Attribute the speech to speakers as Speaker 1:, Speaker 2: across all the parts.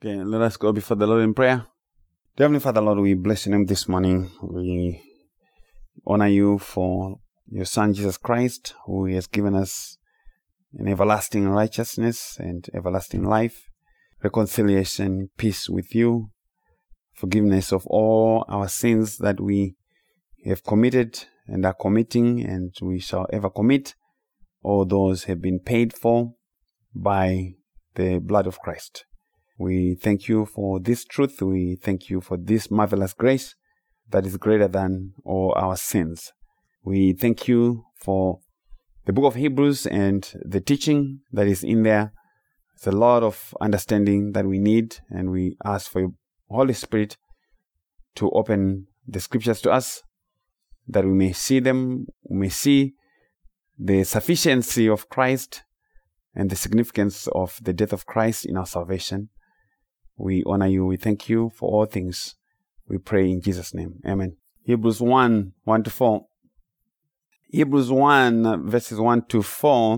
Speaker 1: Okay, let us go before the Lord in prayer. Dear Heavenly Father, Lord, we bless your name this morning. We honor you for your Son, Jesus Christ, who has given us an everlasting righteousness and everlasting life, reconciliation, peace with you, forgiveness of all our sins that we have committed and are committing and we shall ever commit. All those have been paid for by the blood of Christ. We thank you for this truth. We thank you for this marvelous grace that is greater than all our sins. We thank you for the book of Hebrews and the teaching that is in there. It's a lot of understanding that we need, and we ask for your Holy Spirit to open the scriptures to us, that we may see them, we may see the sufficiency of Christ and the significance of the death of Christ in our salvation. We honor you. We thank you for all things. We pray in Jesus' name. Amen. Hebrews 1, 1-4. Hebrews 1, verses 1-4.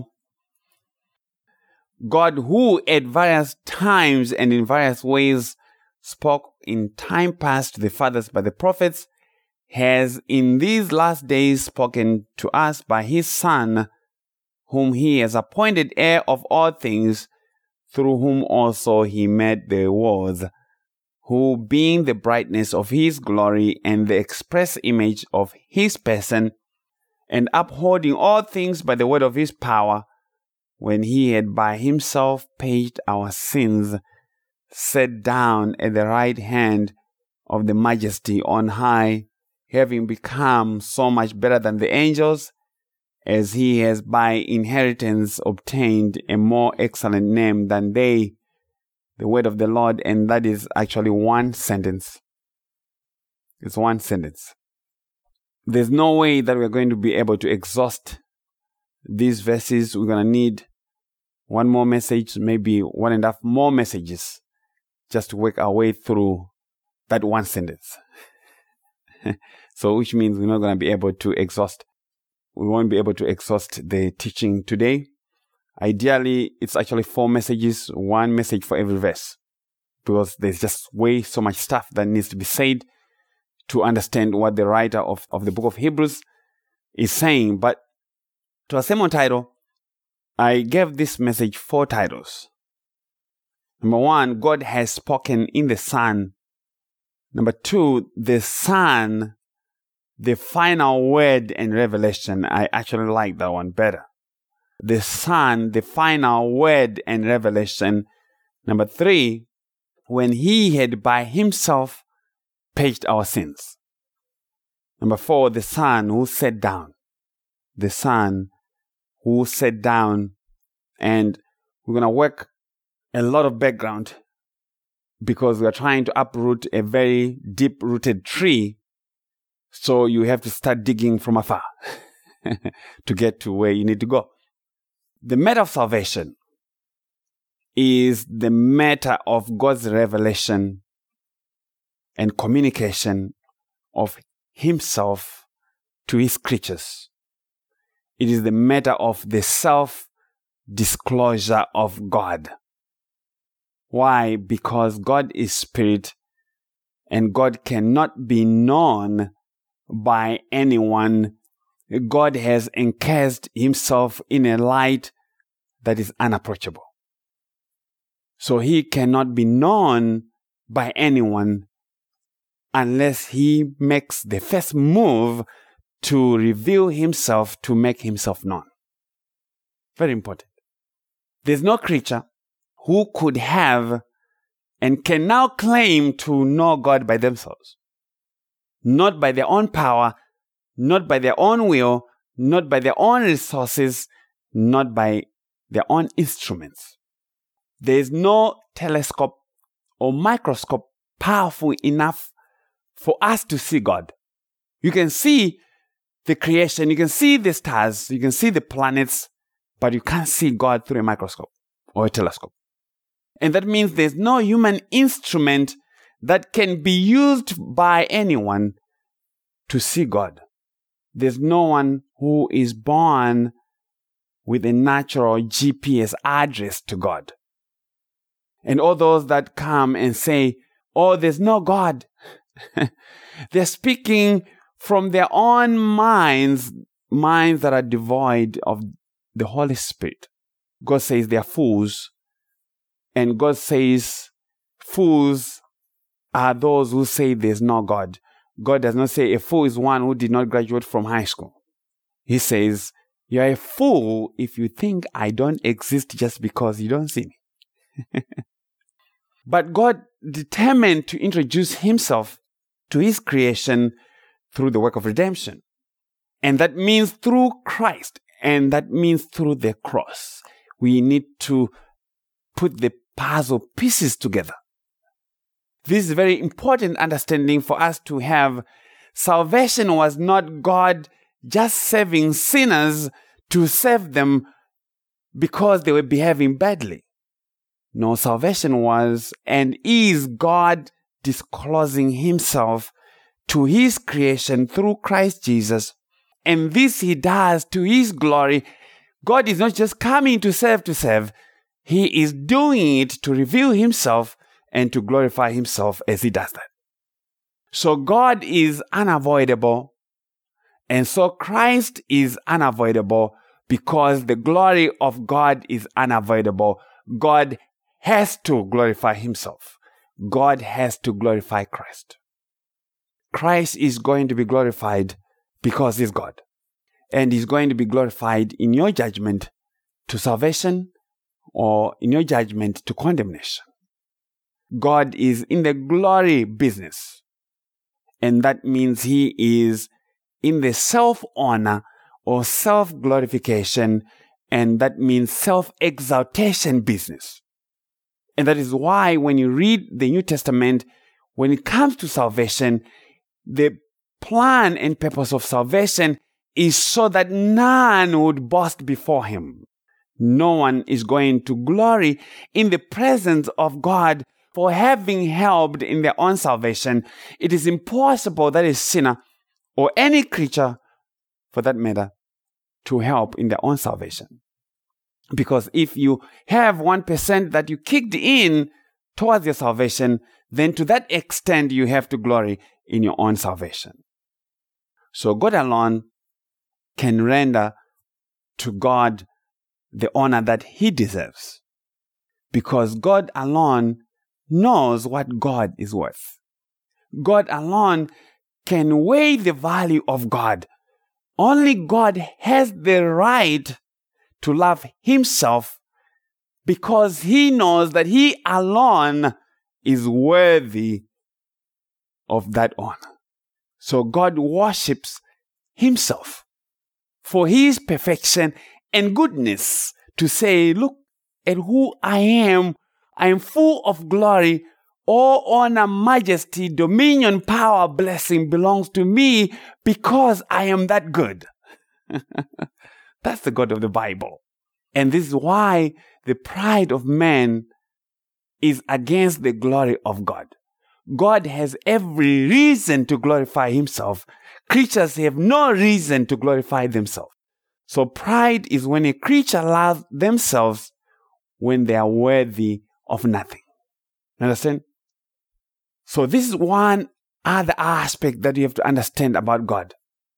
Speaker 1: God, who at various times and in various ways spoke in time past to the fathers by the prophets, has in these last days spoken to us by his Son, whom he has appointed heir of all things, through whom also he made the worlds, who being the brightness of his glory and the express image of his person, and upholding all things by the word of his power, when he had by himself paged our sins, sat down at the right hand of the majesty on high, having become so much better than the angels, as he has by inheritance obtained a more excellent name than they. The word of the Lord, and that is actually one sentence. It's one sentence. There's no way that we're going to be able to exhaust these verses. We're going to need one more message, maybe 1.5 more messages, just to work our way through that one sentence. So, which means we're not going to be able to exhaust. We won't be able to exhaust the teaching today. Ideally, it's actually 4 messages, 1 message for every verse, because there's just so much stuff that needs to be said to understand what the writer of the book of Hebrews is saying. But to a sermon title, I gave this message 4 titles. Number 1, God has spoken in the Son. Number 2, the Son, the final word and revelation. I actually like that one better. The Son, the final word and revelation. Number 3, when he had by himself paged our sins. Number 4, the Son who sat down. The Son who sat down. And we're going to work a lot of background because we are trying to uproot a very deep-rooted tree. So you have to start digging from afar to get to where you need to go. The matter of salvation is the matter of God's revelation and communication of himself to his creatures. It is the matter of the self-disclosure of God. Why? Because God is spirit and God cannot be known by anyone. God has encased himself in a light that is unapproachable. So he cannot be known by anyone unless he makes the first move to reveal himself, to make himself known. Very important. There's no creature who could have and can now claim to know God by themselves. Not by their own power, not by their own will, not by their own resources, not by their own instruments. There is no telescope or microscope powerful enough for us to see God. You can see the creation, you can see the stars, you can see the planets, but you can't see God through a microscope or a telescope. And that means there's no human instrument that can be used by anyone to see God. There's no one who is born with a natural GPS address to God. And all those that come and say, oh, there's no God. They're speaking from their own minds that are devoid of the Holy Spirit. God says they are fools. And God says fools are those who say there's no God. God does not say a fool is one who did not graduate from high school. He says, you're a fool if you think I don't exist just because you don't see me. But God determined to introduce himself to his creation through the work of redemption. And that means through Christ. And that means through the cross. We need to put the puzzle pieces together. This is a very important understanding for us to have. Salvation was not God just saving sinners to save them because they were behaving badly. No, salvation was and is God disclosing himself to his creation through Christ Jesus. And this he does to his glory. God is not just coming to save. He is doing it to reveal himself and to glorify himself as he does that. So God is unavoidable. And so Christ is unavoidable because the glory of God is unavoidable. God has to glorify himself. God has to glorify Christ. Christ is going to be glorified because he's God. And he's going to be glorified in your judgment to salvation or in your judgment to condemnation. God is in the glory business. And that means he is in the self-honor or self-glorification. And that means self-exaltation business. And that is why when you read the New Testament, when it comes to salvation, the plan and purpose of salvation is so that none would boast before him. No one is going to glory in the presence of God for having helped in their own salvation. It is impossible that a sinner or any creature, for that matter, to help in their own salvation. Because if you have 1% that you kicked in towards your salvation, then to that extent you have to glory in your own salvation. So God alone can render to God the honor that he deserves. Because God alone knows what God is worth. God alone can weigh the value of God. Only God has the right to love himself because he knows that he alone is worthy of that honor. So God worships himself for his perfection and goodness to say, look at who I am. I am full of glory. All honor, majesty, dominion, power, blessing belongs to me because I am that good. That's the God of the Bible. And this is why the pride of man is against the glory of God. God has every reason to glorify himself. Creatures have no reason to glorify themselves. So pride is when a creature loves themselves when they are worthy of nothing. Understand? So this is one other aspect that you have to understand about God.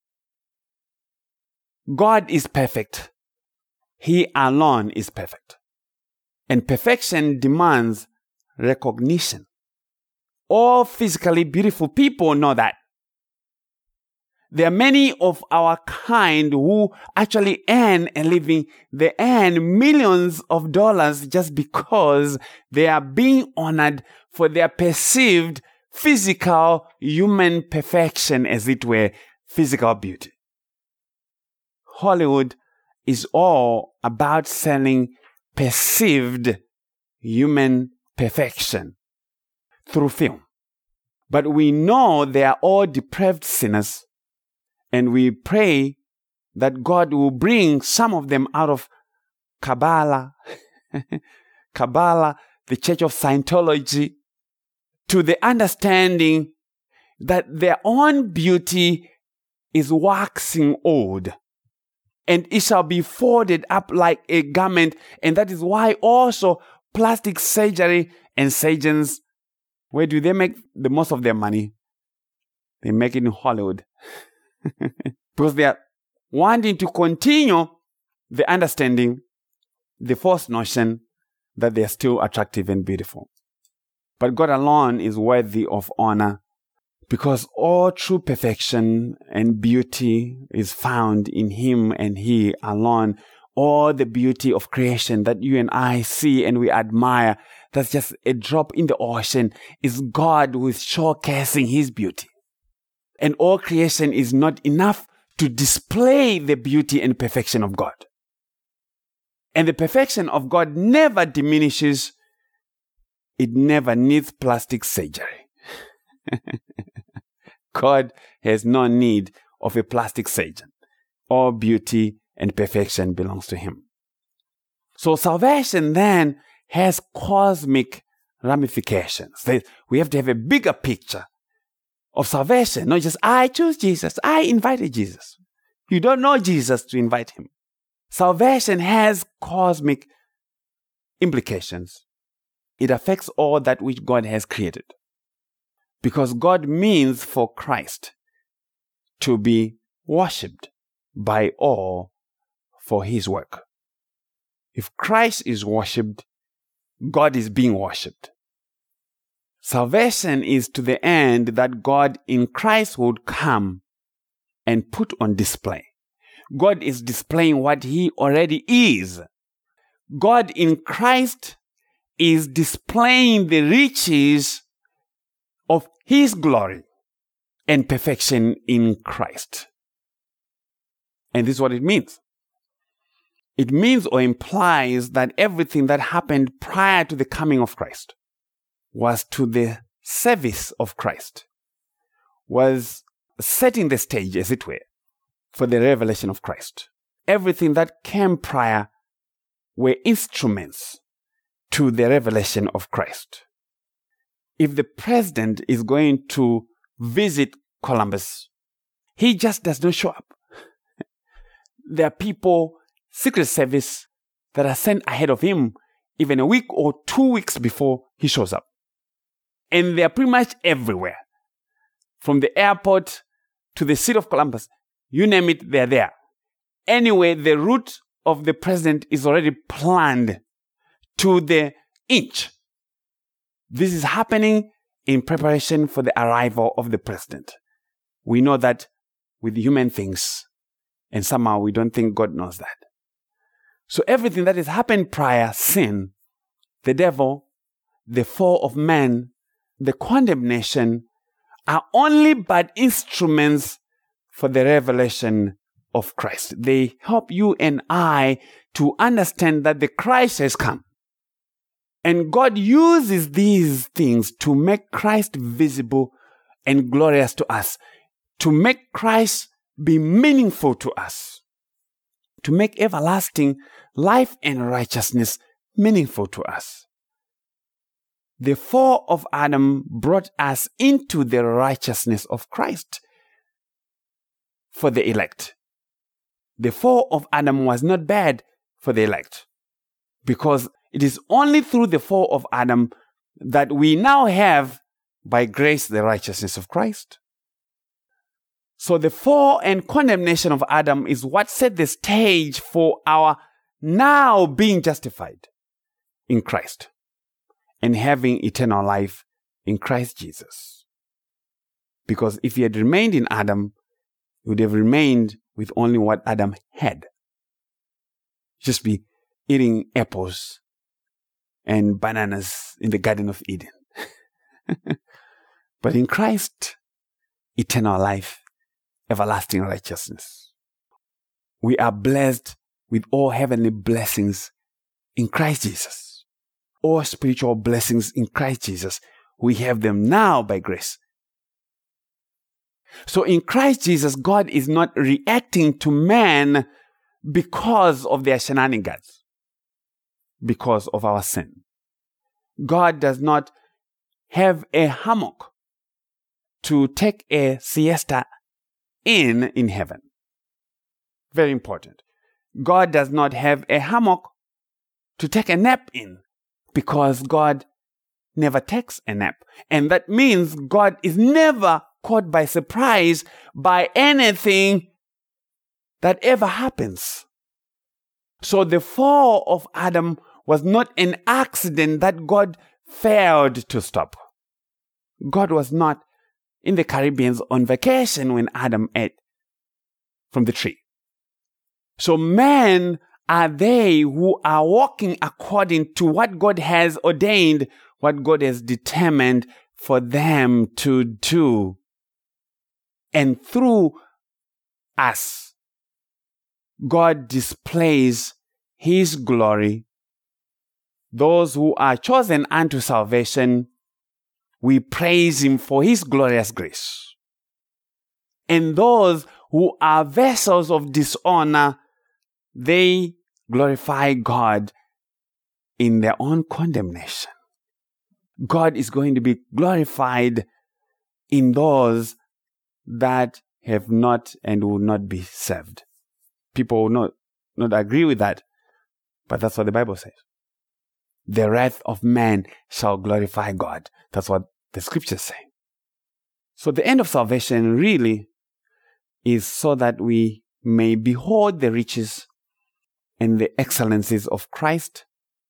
Speaker 1: God is perfect. He alone is perfect. And perfection demands recognition. All physically beautiful people know that. There are many of our kind who actually earn a living. They earn millions of dollars just because they are being honored for their perceived physical human perfection, as it were, physical beauty. Hollywood is all about selling perceived human perfection through film. But we know they are all depraved sinners, and we pray that God will bring some of them out of Kabbalah, the Church of Scientology, to the understanding that their own beauty is waxing old, and it shall be folded up like a garment. And that is why also plastic surgery and surgeons, where do they make the most of their money? They make it in Hollywood. Because they are wanting to continue the understanding, the false notion that they are still attractive and beautiful. But God alone is worthy of honor, because all true perfection and beauty is found in Him and He alone. All the beauty of creation that you and I see and we admire, that's just a drop in the ocean, is God who is showcasing His beauty. And all creation is not enough to display the beauty and perfection of God. And the perfection of God never diminishes. It never needs plastic surgery. God has no need of a plastic surgeon. All beauty and perfection belongs to Him. So salvation then has cosmic ramifications. We have to have a bigger picture of salvation, not just, I choose Jesus, I invited Jesus. You don't know Jesus to invite Him. Salvation has cosmic implications. It affects all that which God has created. Because God means for Christ to be worshipped by all for His work. If Christ is worshipped, God is being worshipped. Salvation is to the end that God in Christ would come and put on display. God is displaying what He already is. God in Christ is displaying the riches of His glory and perfection in Christ. And this is what it means. It means or implies that everything that happened prior to the coming of Christ was to the service of Christ, was setting the stage, as it were, for the revelation of Christ. Everything that came prior were instruments to the revelation of Christ. If the president is going to visit Columbus, he just does not show up. There are people, Secret Service, that are sent ahead of him even a week or 2 weeks before he shows up. And they are pretty much everywhere. From the airport to the city of Columbus, you name it, they're there. Anyway, the route of the president is already planned to the inch. This is happening in preparation for the arrival of the president. We know that with human things, and somehow we don't think God knows that. So everything that has happened prior, sin, the devil, the fall of man, the condemnation, are only but instruments for the revelation of Christ. They help you and I to understand that the Christ has come. And God uses these things to make Christ visible and glorious to us, to make Christ be meaningful to us, to make everlasting life and righteousness meaningful to us. The fall of Adam brought us into the righteousness of Christ for the elect. The fall of Adam was not bad for the elect, because it is only through the fall of Adam that we now have, by grace, the righteousness of Christ. So the fall and condemnation of Adam is what set the stage for our now being justified in Christ and having eternal life in Christ Jesus. Because if he had remained in Adam, he would have remained with only what Adam had. Just be eating apples and bananas in the Garden of Eden. But in Christ, eternal life, everlasting righteousness. We are blessed with all heavenly blessings in Christ Jesus. All spiritual blessings in Christ Jesus. We have them now by grace. So in Christ Jesus, God is not reacting to man because of their shenanigans, because of our sin. God does not have a hammock to take a siesta in heaven. Very important. God does not have a hammock to take a nap in because God never takes a nap. And that means God is never caught by surprise by anything that ever happens. So the fall of Adam was not an accident that God failed to stop. God was not in the Caribbean on vacation when Adam ate from the tree. So men are they who are walking according to what God has ordained, what God has determined for them to do. And through us, God displays His glory. Those who are chosen unto salvation, we praise Him for His glorious grace. And those who are vessels of dishonor, they glorify God in their own condemnation. God is going to be glorified in those that have not and will not be saved. People will not agree with that, but that's what the Bible says. The wrath of man shall glorify God. That's what the scriptures say. So the end of salvation really is so that we may behold the riches and the excellencies of Christ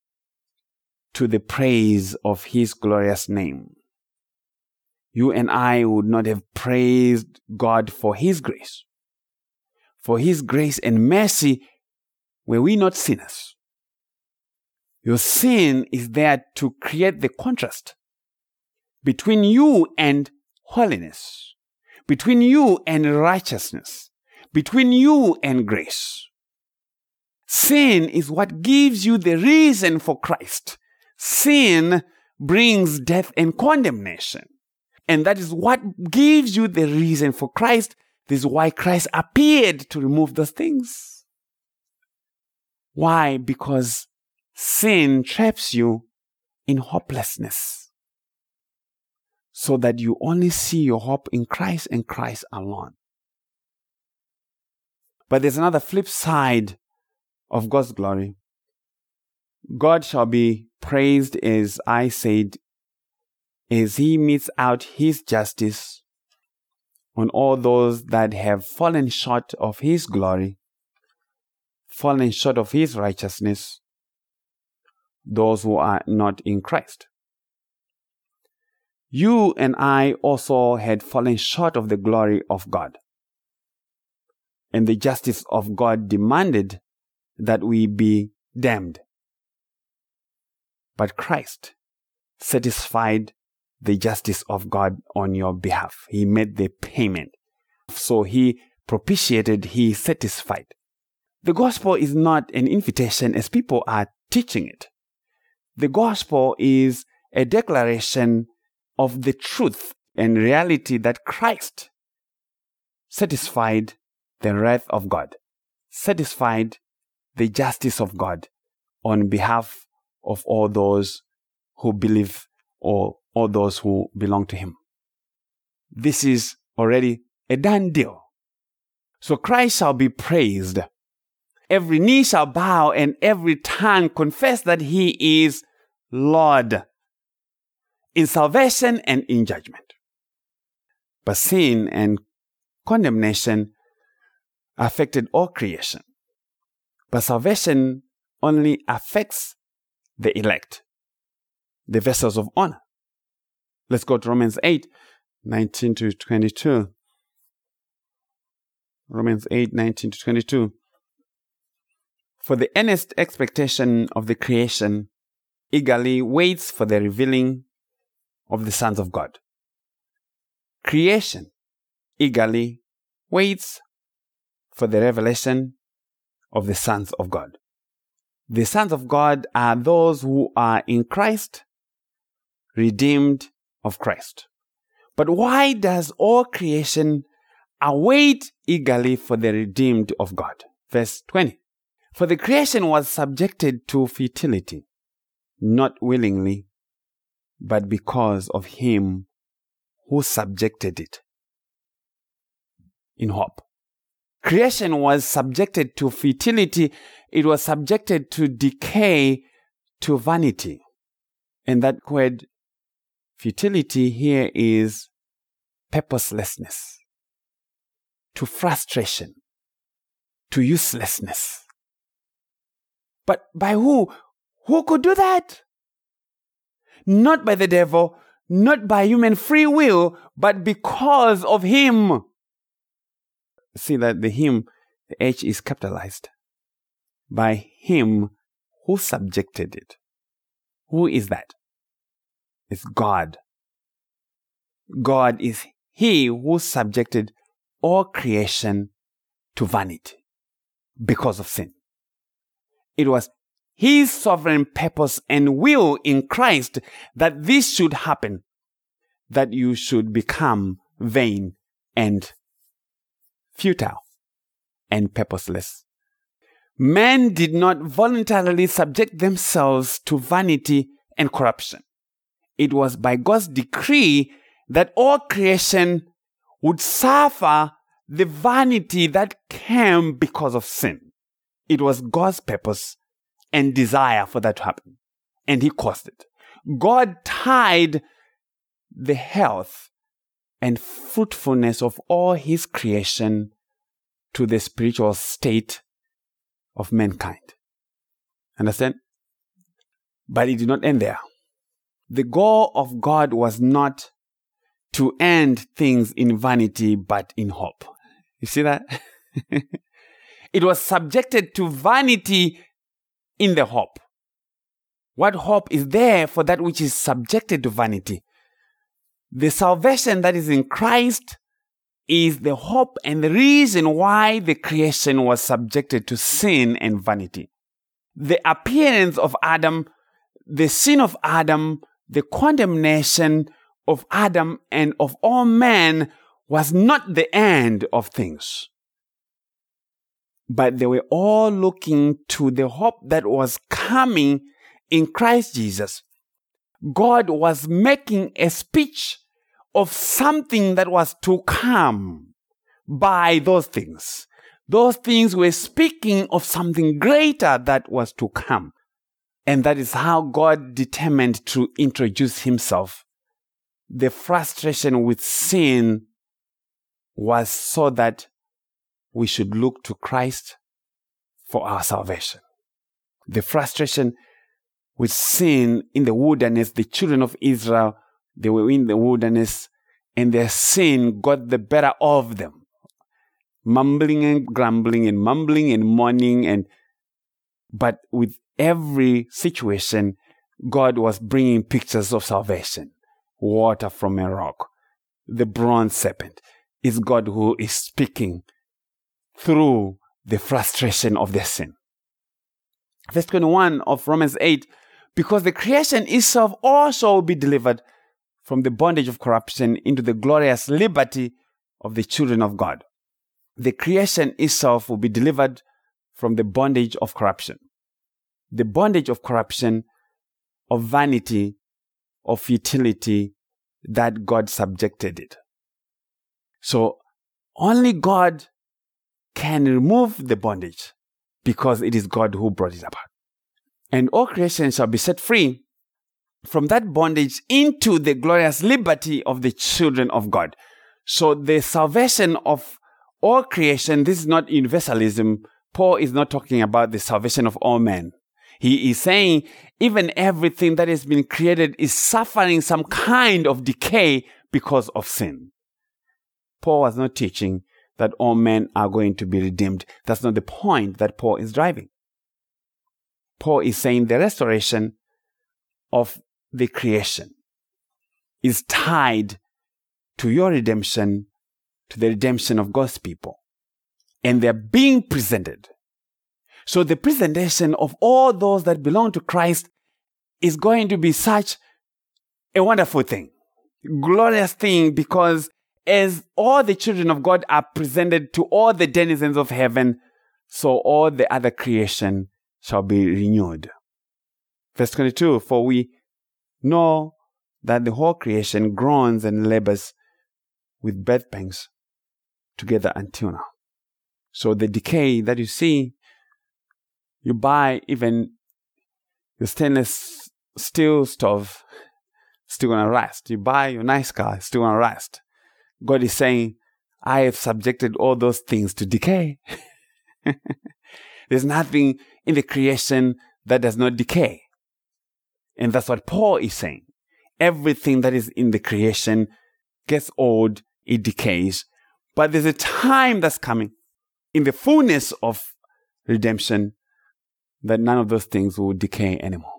Speaker 1: to the praise of His glorious name. You and I would not have praised God for His grace. For His grace and mercy were we not sinners. Your sin is there to create the contrast between you and holiness, between you and righteousness, between you and grace. Sin is what gives you the reason for Christ. Sin brings death and condemnation. And that is what gives you the reason for Christ. This is why Christ appeared to remove those things. Why? Because sin traps you in hopelessness, so that you only see your hope in Christ and Christ alone. But there's another flip side of God's glory. God shall be praised, as I said, as He metes out His justice on all those that have fallen short of His glory, fallen short of His righteousness, those who are not in Christ. You and I also had fallen short of the glory of God. And the justice of God demanded that we be damned. But Christ satisfied the justice of God on your behalf. He made the payment. So He propitiated, He satisfied. The gospel is not an invitation as people are teaching it. The gospel is a declaration of the truth and reality that Christ satisfied the wrath of God, satisfied the justice of God on behalf of all those who believe or all those who belong to Him. This is already a done deal. So Christ shall be praised. Every knee shall bow and every tongue confess that He is Lord in salvation and in judgment. But sin and condemnation affected all creation. But salvation only affects the elect, the vessels of honor. Let's go to Romans 8, 19 to 22. Romans 8, 19 to 22. For the earnest expectation of the creation eagerly waits for the revealing of the sons of God. Creation eagerly waits for the revelation of the sons of God. The sons of God are those who are in Christ, redeemed of Christ. But why does all creation await eagerly for the redeemed of God? Verse 20. For the creation was subjected to futility, not willingly, but because of Him who subjected it, in hope. Creation was subjected to futility. It was subjected to decay, to vanity. And that word futility here is purposelessness, to frustration, to uselessness. But by who? Who could do that? Not by the devil, not by human free will, but because of him. See that the him, the H is capitalized. By him who subjected it. Who is that? It's God. God is he who subjected all creation to vanity because of sin. It was his sovereign purpose and will in Christ that this should happen, that you should become vain and futile and purposeless. Men did not voluntarily subject themselves to vanity and corruption. It was by God's decree that all creation would suffer the vanity that came because of sin. It was God's purpose and desire for that to happen. And he caused it. God tied the health and fruitfulness of all his creation to the spiritual state of mankind. Understand? But it did not end there. The goal of God was not to end things in vanity, but in hope. You see that? It was subjected to vanity in the hope. What hope is there for that which is subjected to vanity? The salvation that is in Christ is the hope and the reason why the creation was subjected to sin and vanity. The appearance of Adam, the sin of Adam, the condemnation of Adam and of all men was not the end of things. But they were all looking to the hope that was coming in Christ Jesus. God was making a speech of something that was to come by those things. Those things were speaking of something greater that was to come. And that is how God determined to introduce himself. The frustration with sin was so that we should look to Christ for our salvation. The frustration with sin in the wilderness, the children of Israel, they were in the wilderness and their sin got the better of them. Mumbling and grumbling and mumbling and mourning, but with every situation, God was bringing pictures of salvation. Water from a rock. The bronze serpent is God who is speaking through the frustration of their sin. Verse 21 of Romans 8, because the creation itself also will be delivered from the bondage of corruption into the glorious liberty of the children of God. The creation itself will be delivered from the bondage of corruption. The bondage of corruption, of vanity, of futility that God subjected it. So only God can remove the bondage because it is God who brought it about. And all creation shall be set free from that bondage into the glorious liberty of the children of God. So the salvation of all creation, this is not universalism. Paul is not talking about the salvation of all men. He is saying even everything that has been created is suffering some kind of decay because of sin. Paul was not teaching that all men are going to be redeemed. That's not the point that Paul is driving. Paul is saying the restoration of the creation is tied to your redemption, to the redemption of God's people. And they're being presented. So the presentation of all those that belong to Christ is going to be such a wonderful thing, glorious thing, because as all the children of God are presented to all the denizens of heaven, so all the other creation shall be renewed. Verse 22, for we know that the whole creation groans and labors with birth pangs together until now. So the decay that you see, you buy even the stainless steel stove, still going to rust. You buy your nice car, still going to rust. God is saying, I have subjected all those things to decay. There's nothing in the creation that does not decay. And that's what Paul is saying. Everything that is in the creation gets old, it decays. But there's a time that's coming in the fullness of redemption that none of those things will decay anymore.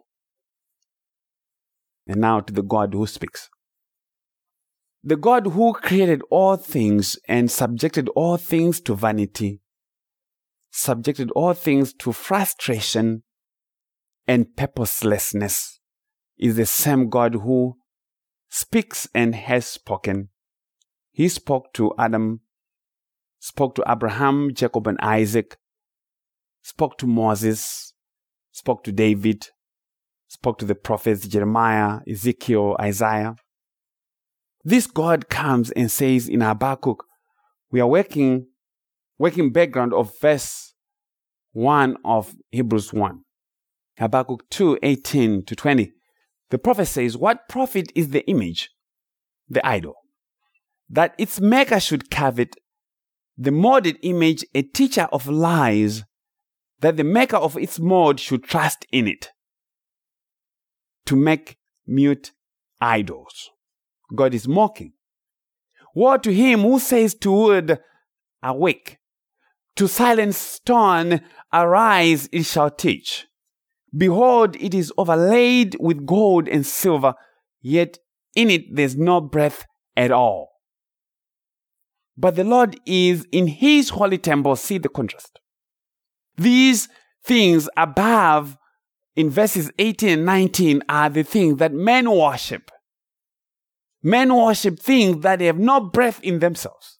Speaker 1: And now to the God who speaks. The God who created all things and subjected all things to vanity, subjected all things to frustration and purposelessness, is the same God who speaks and has spoken. He spoke to Adam, spoke to Abraham, Jacob, and Isaac, spoke to Moses, spoke to David, spoke to the prophets Jeremiah, Ezekiel, Isaiah. This God comes and says in Habakkuk, we are working background of verse 1 of Hebrews 1. Habakkuk 2:18-20. The prophet says, what profit is the image, the idol, that its maker should covet, the molded image, a teacher of lies, that the maker of its mold should trust in it, to make mute idols. God is mocking. Woe to him who says to wood, awake, to silent stone, arise, it shall teach. Behold, it is overlaid with gold and silver, yet in it there's no breath at all. But the Lord is in his holy temple. See the contrast. These things above in verses 18 and 19 are the things that men worship. Men worship things that have no breath in themselves.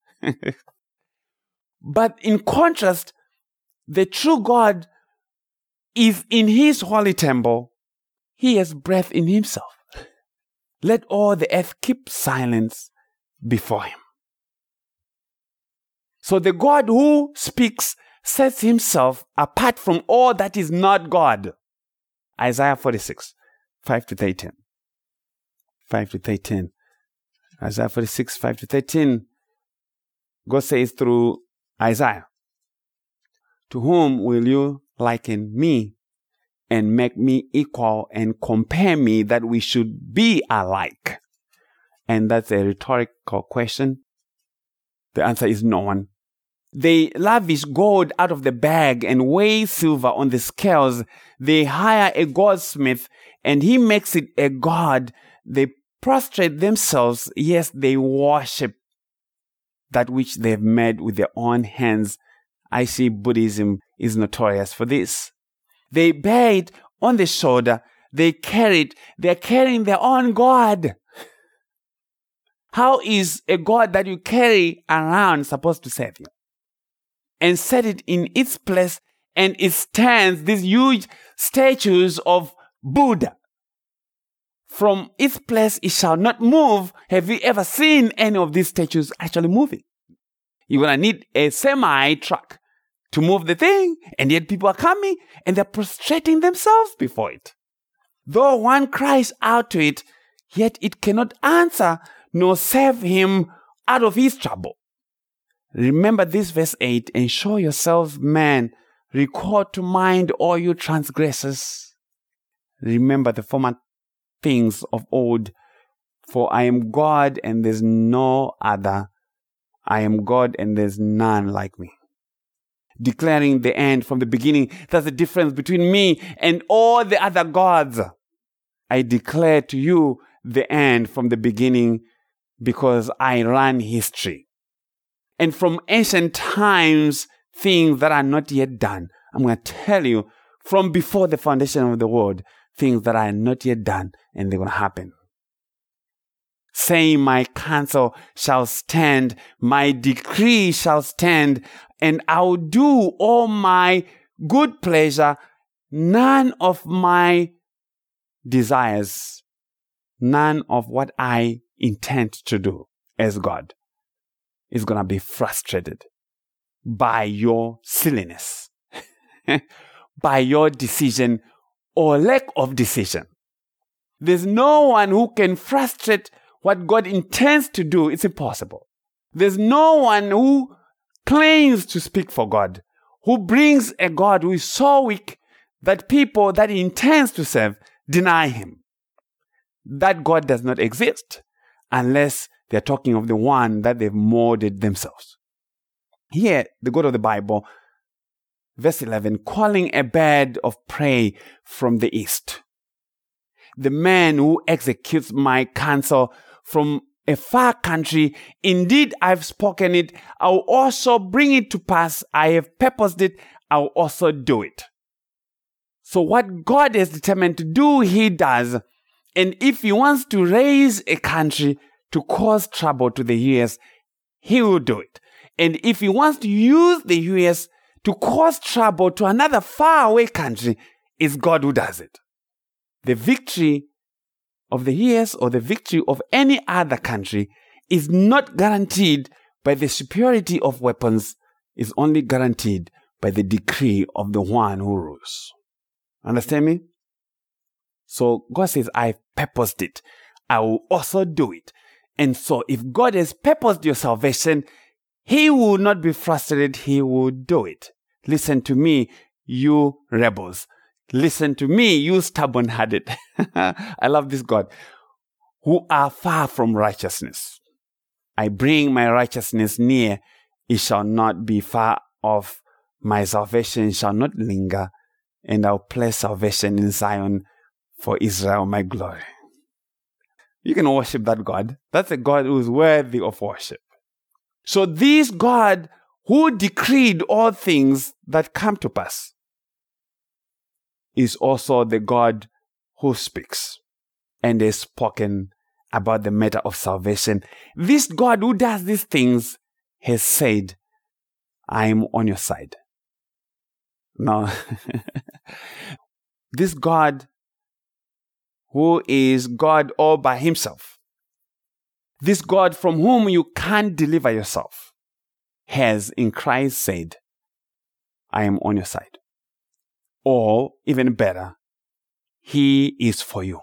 Speaker 1: But in contrast, the true God is in his holy temple. He has breath in himself. Let all the earth keep silence before him. So the God who speaks sets himself apart from all that is not God. Isaiah 46, 5-13. 5-13. Isaiah 46, 5-13. God says through Isaiah, to whom will you liken me and make me equal and compare me that we should be alike? And that's a rhetorical question. The answer is no one. They lavish gold out of the bag and weigh silver on the scales. They hire a goldsmith and he makes it a god. They prostrate themselves. Yes, they worship that which they've made with their own hands. I see Buddhism is notorious for this. They bear it on the shoulder. They carry it. They're carrying their own God. How is a God that you carry around supposed to save you? And set it in its place, and it stands, these huge statues of Buddha. From its place it shall not move. Have you ever seen any of these statues actually moving? You're going to need a semi-truck to move the thing, and yet people are coming and they're prostrating themselves before it. Though one cries out to it, yet it cannot answer nor save him out of his trouble. Remember this verse 8, and show yourselves man, recall to mind all you transgressors. Remember the former things of old, for I am God and there's no other. I am God and there's none like me. Declaring the end from the beginning. That's the difference between me and all the other gods. I declare to you the end from the beginning because I run history. And from ancient times, things that are not yet done. I'm going to tell you from before the foundation of the world, things that are not yet done and they're going to happen. Saying my counsel shall stand, my decree shall stand, and I'll do all my good pleasure. None of my desires, none of what I intend to do as God is going to be frustrated by your silliness, by your decision or lack of decision. There's no one who can frustrate what God intends to do. It's impossible. There's no one who claims to speak for God, who brings a God who is so weak that people that he intends to serve deny him. That God does not exist unless they're talking of the one that they've molded themselves. Here, the God of the Bible, verse 11, calling a bird of prey from the east. The man who executes my counsel from a far country. Indeed, I've spoken it. I'll also bring it to pass. I have purposed it. I'll also do it. So what God has determined to do, he does. And if he wants to raise a country to cause trouble to the US, he will do it. And if he wants to use the US to cause trouble to another faraway country, it's God who does it. The victory of the US or the victory of any other country is not guaranteed by the superiority of weapons, is only guaranteed by the decree of the one who rules. Understand me? So God says, I've purposed it. I will also do it. And so if God has purposed your salvation, he will not be frustrated. He will do it. Listen to me, you rebels. Listen to me, you stubborn-hearted. I love this God. Who are far from righteousness. I bring my righteousness near. It shall not be far off. My salvation shall not linger. And I'll place salvation in Zion for Israel, my glory. You can worship that God. That's a God who is worthy of worship. So this God who decreed all things that come to pass is also the God who speaks and has spoken about the matter of salvation. This God who does these things has said, I am on your side. No. This God who is God all by himself, this God from whom you can't deliver yourself, has in Christ said, I am on your side. Or, even better, he is for you.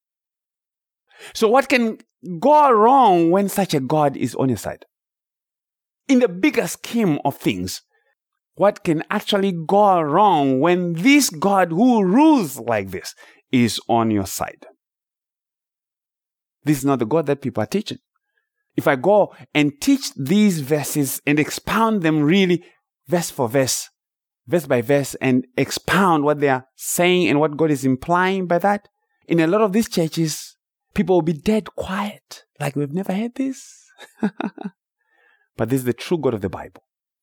Speaker 1: So what can go wrong when such a God is on your side? In the bigger scheme of things, what can actually go wrong when this God who rules like this is on your side? This is not the God that people are teaching. If I go and teach these verses and expound them really verse for verse by verse, and expound what they are saying and what God is implying by that, in a lot of these churches, people will be dead quiet, like we've never heard this. But this is the true God of the Bible.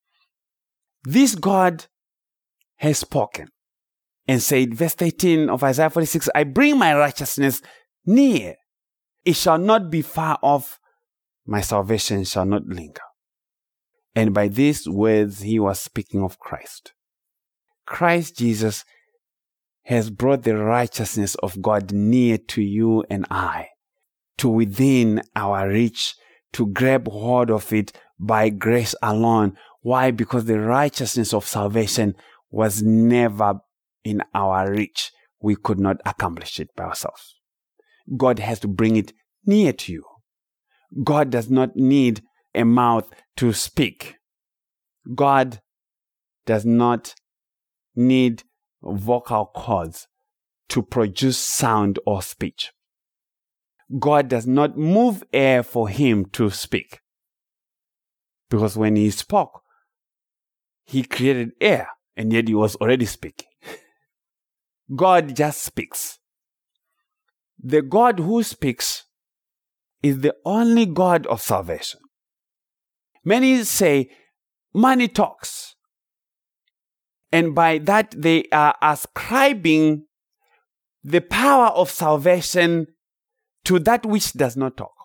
Speaker 1: This God has spoken and said, verse 13 of Isaiah 46, I bring my righteousness near. It shall not be far off. My salvation shall not linger. And by these words, he was speaking of Christ. Christ Jesus has brought the righteousness of God near to you and I, to within our reach, to grab hold of it by grace alone. Why? Because the righteousness of salvation was never in our reach. We could not accomplish it by ourselves. God has to bring it near to you. God does not need a mouth to speak. God does not need vocal cords to produce sound or speech. God does not move air for him to speak. Because when he spoke, he created air, and yet he was already speaking. God just speaks. The God who speaks is the only God of salvation. Many say money talks. And by that they are ascribing the power of salvation to that which does not talk.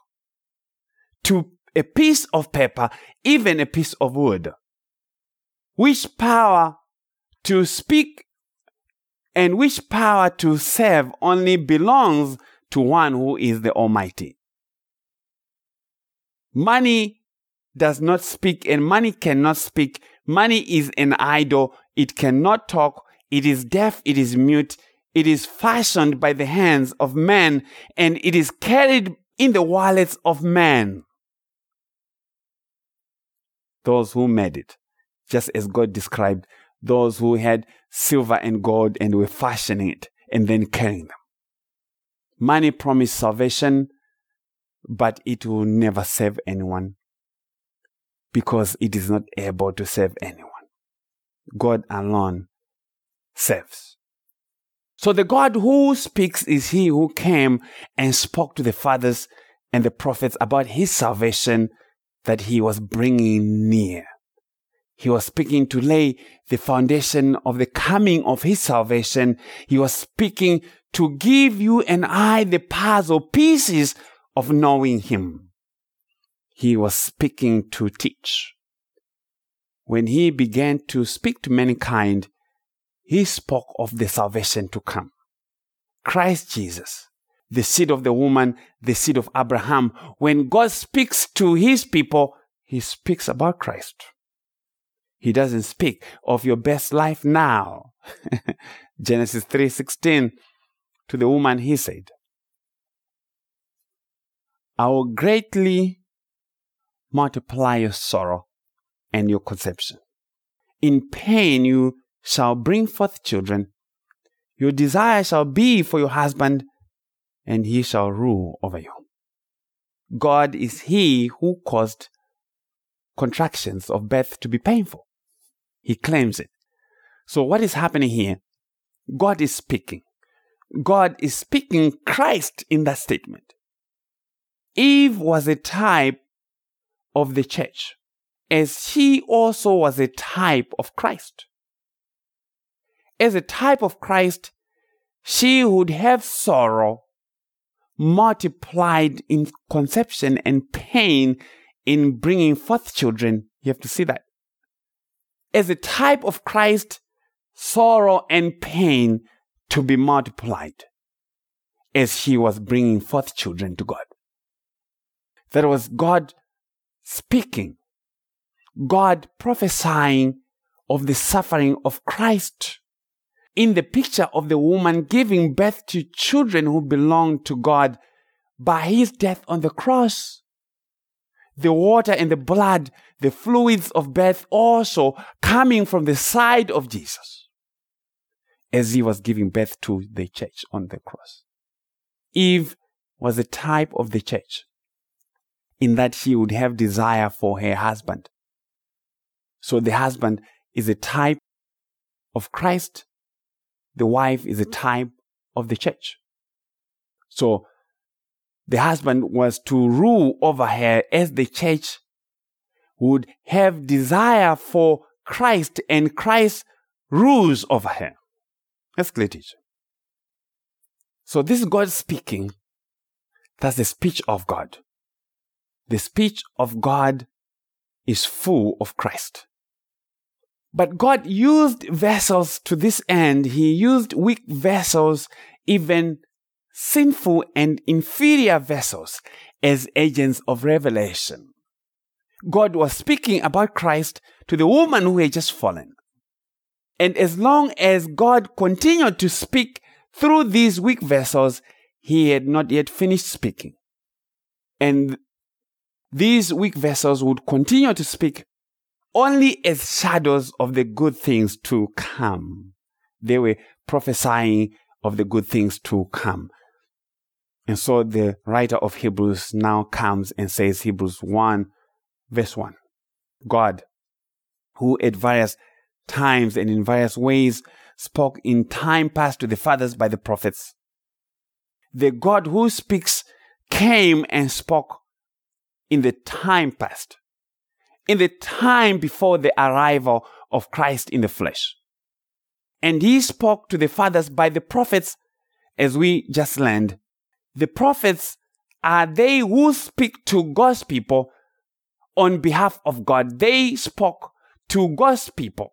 Speaker 1: To a piece of paper, even a piece of wood. Which power to speak and which power to serve only belongs to one who is the Almighty. Money does not speak, and money cannot speak. Money is an idol. It cannot talk. It is deaf. It is mute. It is fashioned by the hands of men, and it is carried in the wallets of men. Those who made it, just as God described those who had silver and gold and were fashioning it and then carrying them. Money promised salvation, but it will never save anyone because it is not able to save anyone. God alone saves. So the God who speaks is he who came and spoke to the fathers and the prophets about his salvation that he was bringing near. He was speaking to lay the foundation of the coming of his salvation. He was speaking to give you and I the puzzle pieces of knowing him. He was speaking to teach. When he began to speak to mankind, he spoke of the salvation to come. Christ Jesus, the seed of the woman, the seed of Abraham. When God speaks to his people, he speaks about Christ. He doesn't speak of your best life now. Genesis 3:16, to the woman he said, I will greatly multiply your sorrow and your conception. In pain you shall bring forth children. Your desire shall be for your husband, and he shall rule over you. God is he who caused contractions of birth to be painful. He claims it. So what is happening here? God is speaking. God is speaking Christ in that statement. Eve was a type of the church, as she also was a type of Christ. As a type of Christ, she would have sorrow multiplied in conception and pain in bringing forth children. You have to see that. As a type of Christ, sorrow and pain to be multiplied as he was bringing forth children to God. That was God speaking, God prophesying of the suffering of Christ in the picture of the woman giving birth to children who belonged to God by his death on the cross. The water and the blood, the fluids of birth also coming from the side of Jesus as he was giving birth to the church on the cross. Eve was a type of the church in that she would have desire for her husband. So the husband is a type of Christ. The wife is a type of the church. So the husband was to rule over her as the church would have desire for Christ, and Christ rules over her. That's clear, teacher. So this is God speaking. That's the speech of God. The speech of God is full of Christ. But God used vessels to this end. He used weak vessels, even sinful and inferior vessels, as agents of revelation. God was speaking about Christ to the woman who had just fallen. And as long as God continued to speak through these weak vessels, he had not yet finished speaking. And these weak vessels would continue to speak only as shadows of the good things to come. They were prophesying of the good things to come. And so the writer of Hebrews now comes and says, Hebrews 1, verse 1, God, who at various times and in various ways spoke in time past to the fathers by the prophets, the God who speaks came and spoke in the time past, in the time before the arrival of Christ in the flesh. And he spoke to the fathers by the prophets, as we just learned. The prophets are they who speak to God's people on behalf of God. They spoke to God's people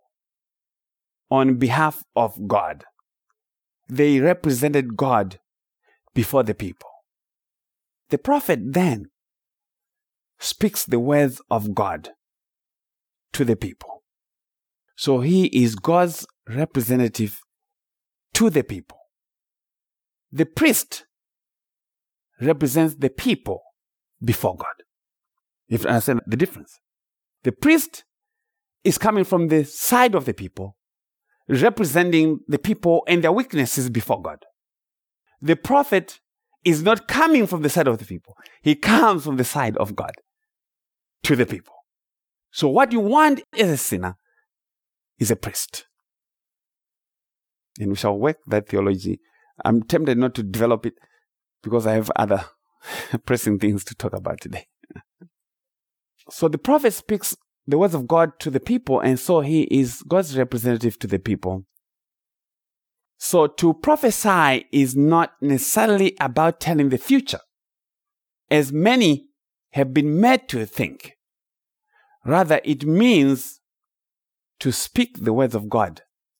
Speaker 1: on behalf of God. They represented God before the people. The prophet then speaks the words of God to the people. So he is God's representative to the people. The priest represents the people before God. You have to understand the difference. The priest is coming from the side of the people, representing the people and their weaknesses before God. The prophet is not coming from the side of the people. He comes from the side of God to the people. So what you want as a sinner is a priest. And we shall work that theology. I'm tempted not to develop it because I have other pressing things to talk about today. So the prophet speaks the words of God to the people, and so he is God's representative to the people. So to prophesy is not necessarily about telling the future, as many have been made to think. Rather, it means to speak the words of God,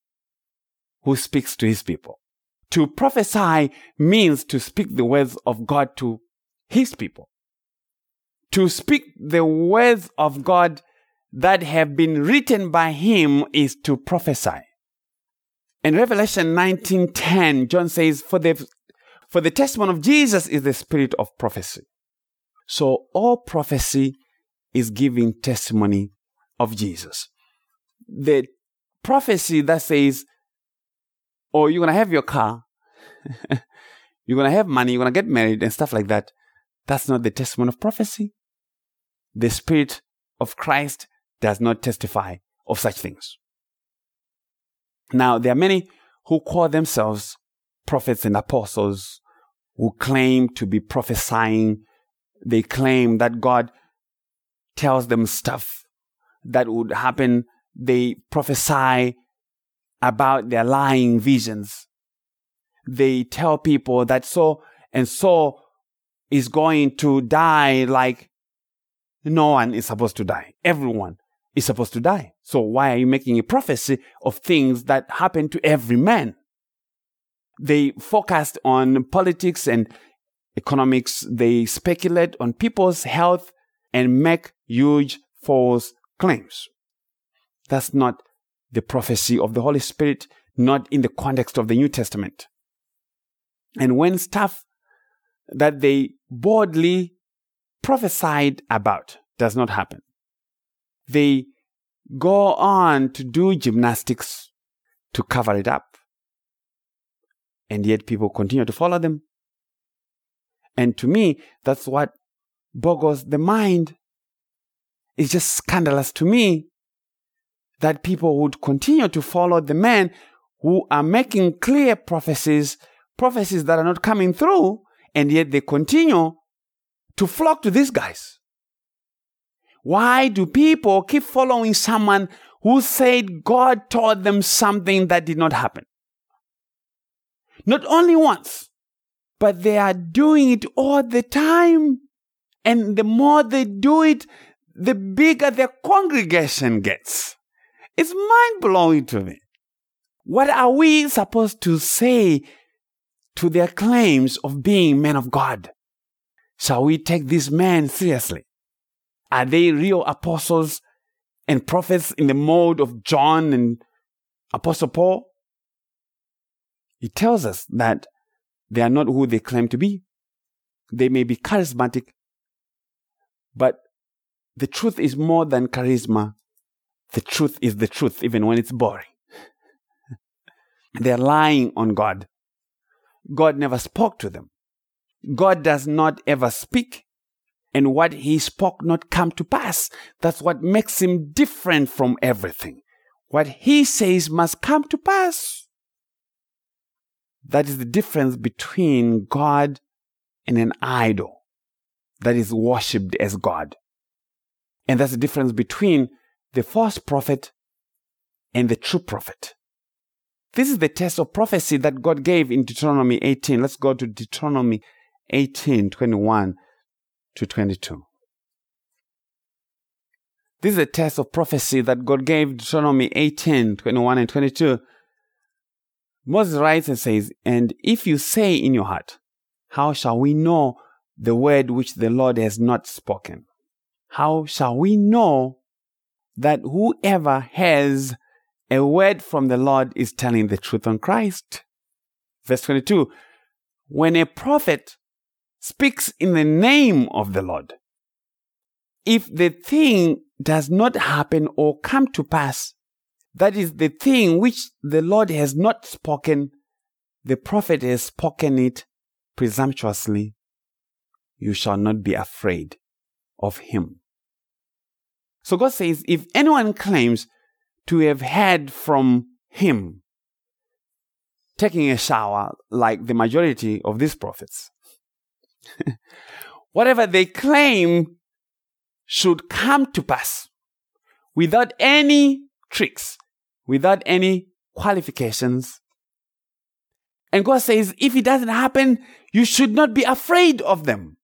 Speaker 1: who speaks to his people. To prophesy means to speak the words of God to his people. To speak the words of God that have been written by him is to prophesy. In Revelation 19:10, John says, For the testimony of Jesus is the spirit of prophecy. So all prophecy is giving testimony of Jesus. The prophecy that says, oh, you're going to have your car, you're going to have money, you're going to get married and stuff like that, that's not the testimony of prophecy. The Spirit of Christ does not testify of such things. Now, there are many who call themselves prophets and apostles who claim to be prophesying. They claim that God tells them stuff that would happen. They prophesy about their lying visions. They tell people that so and so is going to die like no one is supposed to die. Everyone is supposed to die. So why are you making a prophecy of things that happen to every man? They focus on politics and economics. They speculate on people's health and make huge false claims. That's not the prophecy of the Holy Spirit, not in the context of the New Testament. And when stuff that they boldly prophesied about does not happen, they go on to do gymnastics to cover it up. And yet people continue to follow them. And to me, that's what boggles the mind. It's just scandalous to me that people would continue to follow the men who are making clear prophecies that are not coming through, and yet they continue to flock to these guys. Why do people keep following someone who said God told them something that did not happen? Not only once, but they are doing it all the time. And the more they do it, the bigger their congregation gets. It's mind-blowing to me. What are we supposed to say to their claims of being men of God? Shall we take these men seriously? Are they real apostles and prophets in the mode of John and Apostle Paul? It tells us that they are not who they claim to be. They may be charismatic, but the truth is more than charisma. The truth is the truth, even when it's boring. They're lying on God. God never spoke to them. God does not ever speak. And what he spoke not come to pass. That's what makes him different from everything. What he says must come to pass. That is the difference between God and an idol that is worshipped as God. And that's the difference between the false prophet and the true prophet. This is the test of prophecy that God gave in Deuteronomy 18. Let's go to Deuteronomy 18, 21 to 22. This is a test of prophecy that God gave, Deuteronomy 18, 21 and 22. Moses writes and says, "And if you say in your heart, how shall we know the word which the Lord has not spoken? How shall we know that whoever has a word from the Lord is telling the truth on Christ?" Verse 22, when a prophet speaks in the name of the Lord, if the thing does not happen or come to pass, that is the thing which the Lord has not spoken, the prophet has spoken it presumptuously, you shall not be afraid of him. So God says, if anyone claims to have heard from him, taking a shower like the majority of these prophets, whatever they claim should come to pass without any tricks, without any qualifications. And God says, if it doesn't happen, you should not be afraid of them.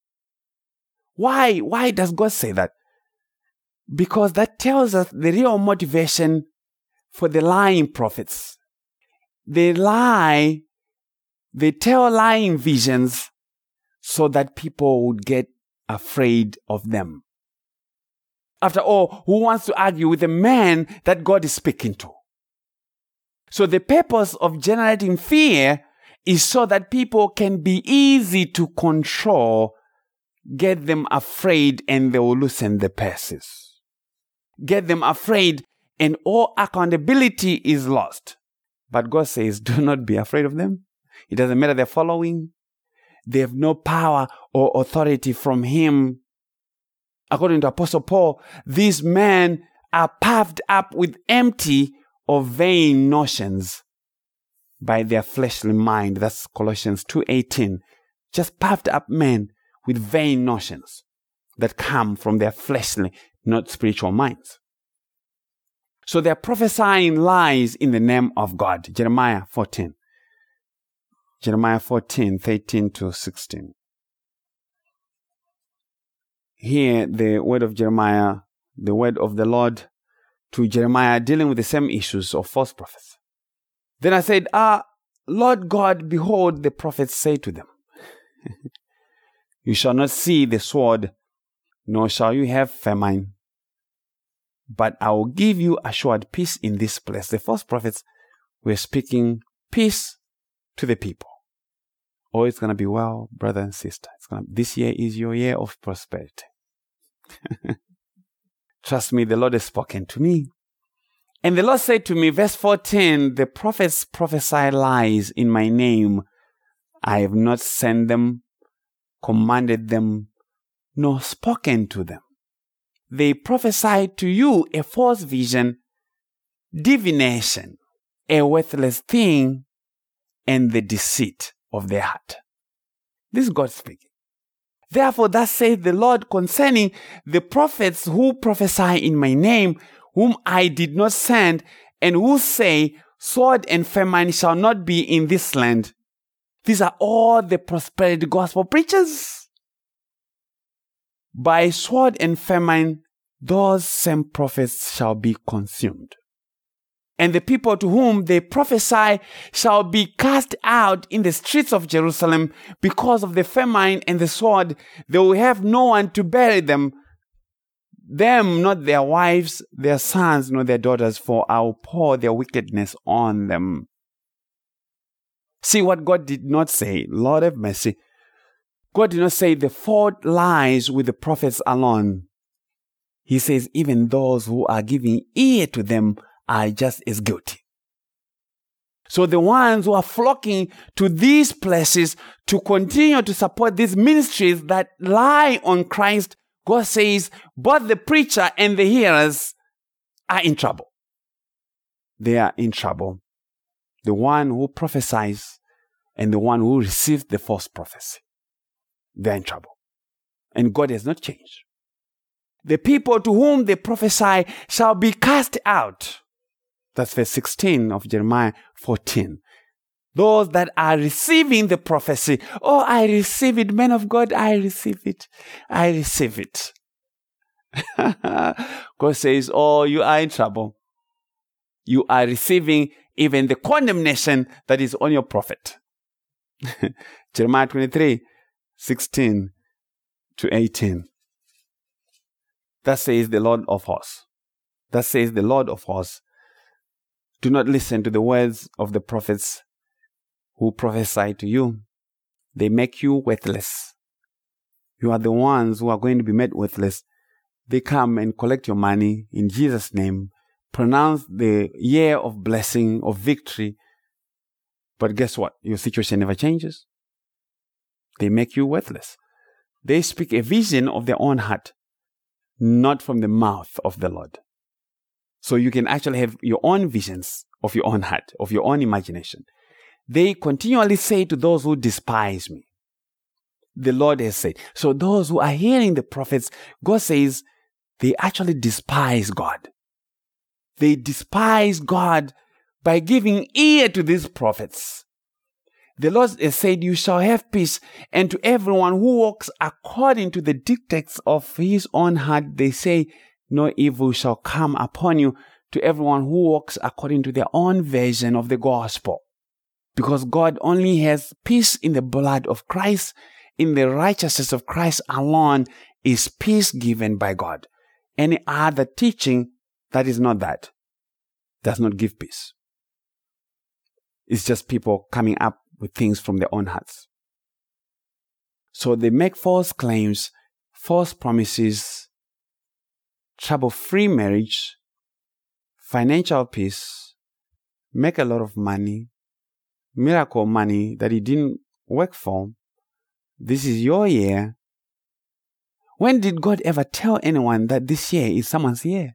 Speaker 1: Why? Why does God say that? Because that tells us the real motivation for the lying prophets. They lie, they tell lying visions so that people would get afraid of them. After all, who wants to argue with a man that God is speaking to? So the purpose of generating fear is so that people can be easy to control, get them afraid, and they will loosen the purses. Get them afraid, and all accountability is lost. But God says, do not be afraid of them. It doesn't matter their following. They have no power or authority from Him. According to Apostle Paul, these men are puffed up with empty or vain notions by their fleshly mind. That's Colossians 2:18. Just puffed up men with vain notions that come from their fleshly, not spiritual minds. So they're prophesying lies in the name of God. Jeremiah 14. Jeremiah 14, 13 to 16. Here, the word of Jeremiah, the word of the Lord to Jeremiah, dealing with the same issues of false prophets. Then I said, Lord God, behold, the prophets say to them, you shall not see the sword, nor shall you have famine, but I will give you assured peace in this place. The false prophets were speaking peace to the people. Oh, it's going to be well, brother and sister. This year is your year of prosperity. Trust me, the Lord has spoken to me. And the Lord said to me, verse 14, the prophets prophesy lies in my name. I have not sent them, commanded them, nor spoken to them. They prophesy to you a false vision, divination, a worthless thing, and the deceit of their heart. This is God speaking. Therefore, thus saith the Lord concerning the prophets who prophesy in my name, whom I did not send, and who say, sword and famine shall not be in this land. These are all the prosperity gospel preachers. By sword and famine, those same prophets shall be consumed. And the people to whom they prophesy shall be cast out in the streets of Jerusalem because of the famine and the sword. They will have no one to bury them, not their wives, their sons, nor their daughters, for I will pour their wickedness on them. See what God did not say. Lord have mercy. God did not say the fault lies with the prophets alone. He says even those who are giving ear to them are just as guilty. So the ones who are flocking to these places to continue to support these ministries that lie on Christ, God says both the preacher and the hearers are in trouble. They are in trouble. The one who prophesies and the one who receives the false prophecy. They are in trouble. And God has not changed. The people to whom they prophesy shall be cast out. That's verse 16 of Jeremiah 14. Those that are receiving the prophecy. Oh, I receive it, man of God, I receive it. I receive it. God says, oh, you are in trouble. You are receiving even the condemnation that is on your prophet. Jeremiah 23, 16 to 18. Thus says the Lord of hosts. Thus says the Lord of hosts. Do not listen to the words of the prophets who prophesy to you. They make you worthless. You are the ones who are going to be made worthless. They come and collect your money in Jesus' name, pronounce the year of blessing, of victory. But guess what? Your situation never changes. They make you worthless. They speak a vision of their own heart, not from the mouth of the Lord. So you can actually have your own visions of your own heart, of your own imagination. They continually say to those who despise me, the Lord has said. So those who are hearing the prophets, God says they actually despise God. They despise God by giving ear to these prophets. The Lord has said, you shall have peace. And to everyone who walks according to the dictates of his own heart, they say, no evil shall come upon you. To everyone who walks according to their own version of the gospel. Because God only has peace in the blood of Christ. In the righteousness of Christ alone is peace given by God. Any other teaching that is not that does not give peace. It's just people coming up with things from their own hearts. So they make false claims, false promises, trouble-free marriage, financial peace, make a lot of money, miracle money that you didn't work for. This is your year. When did God ever tell anyone that this year is someone's year?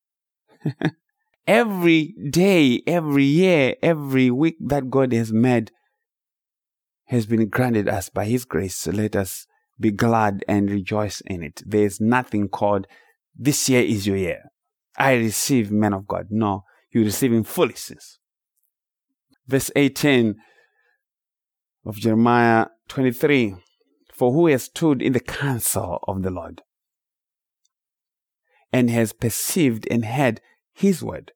Speaker 1: Every day, every year, every week that God has made has been granted us by His grace. So let us be glad and rejoice in it. There is nothing called, this year is your year. I receive, man of God. No, you're receiving foolishness. Verse 18 of Jeremiah 23. For who has stood in the counsel of the Lord and has perceived and heard His word?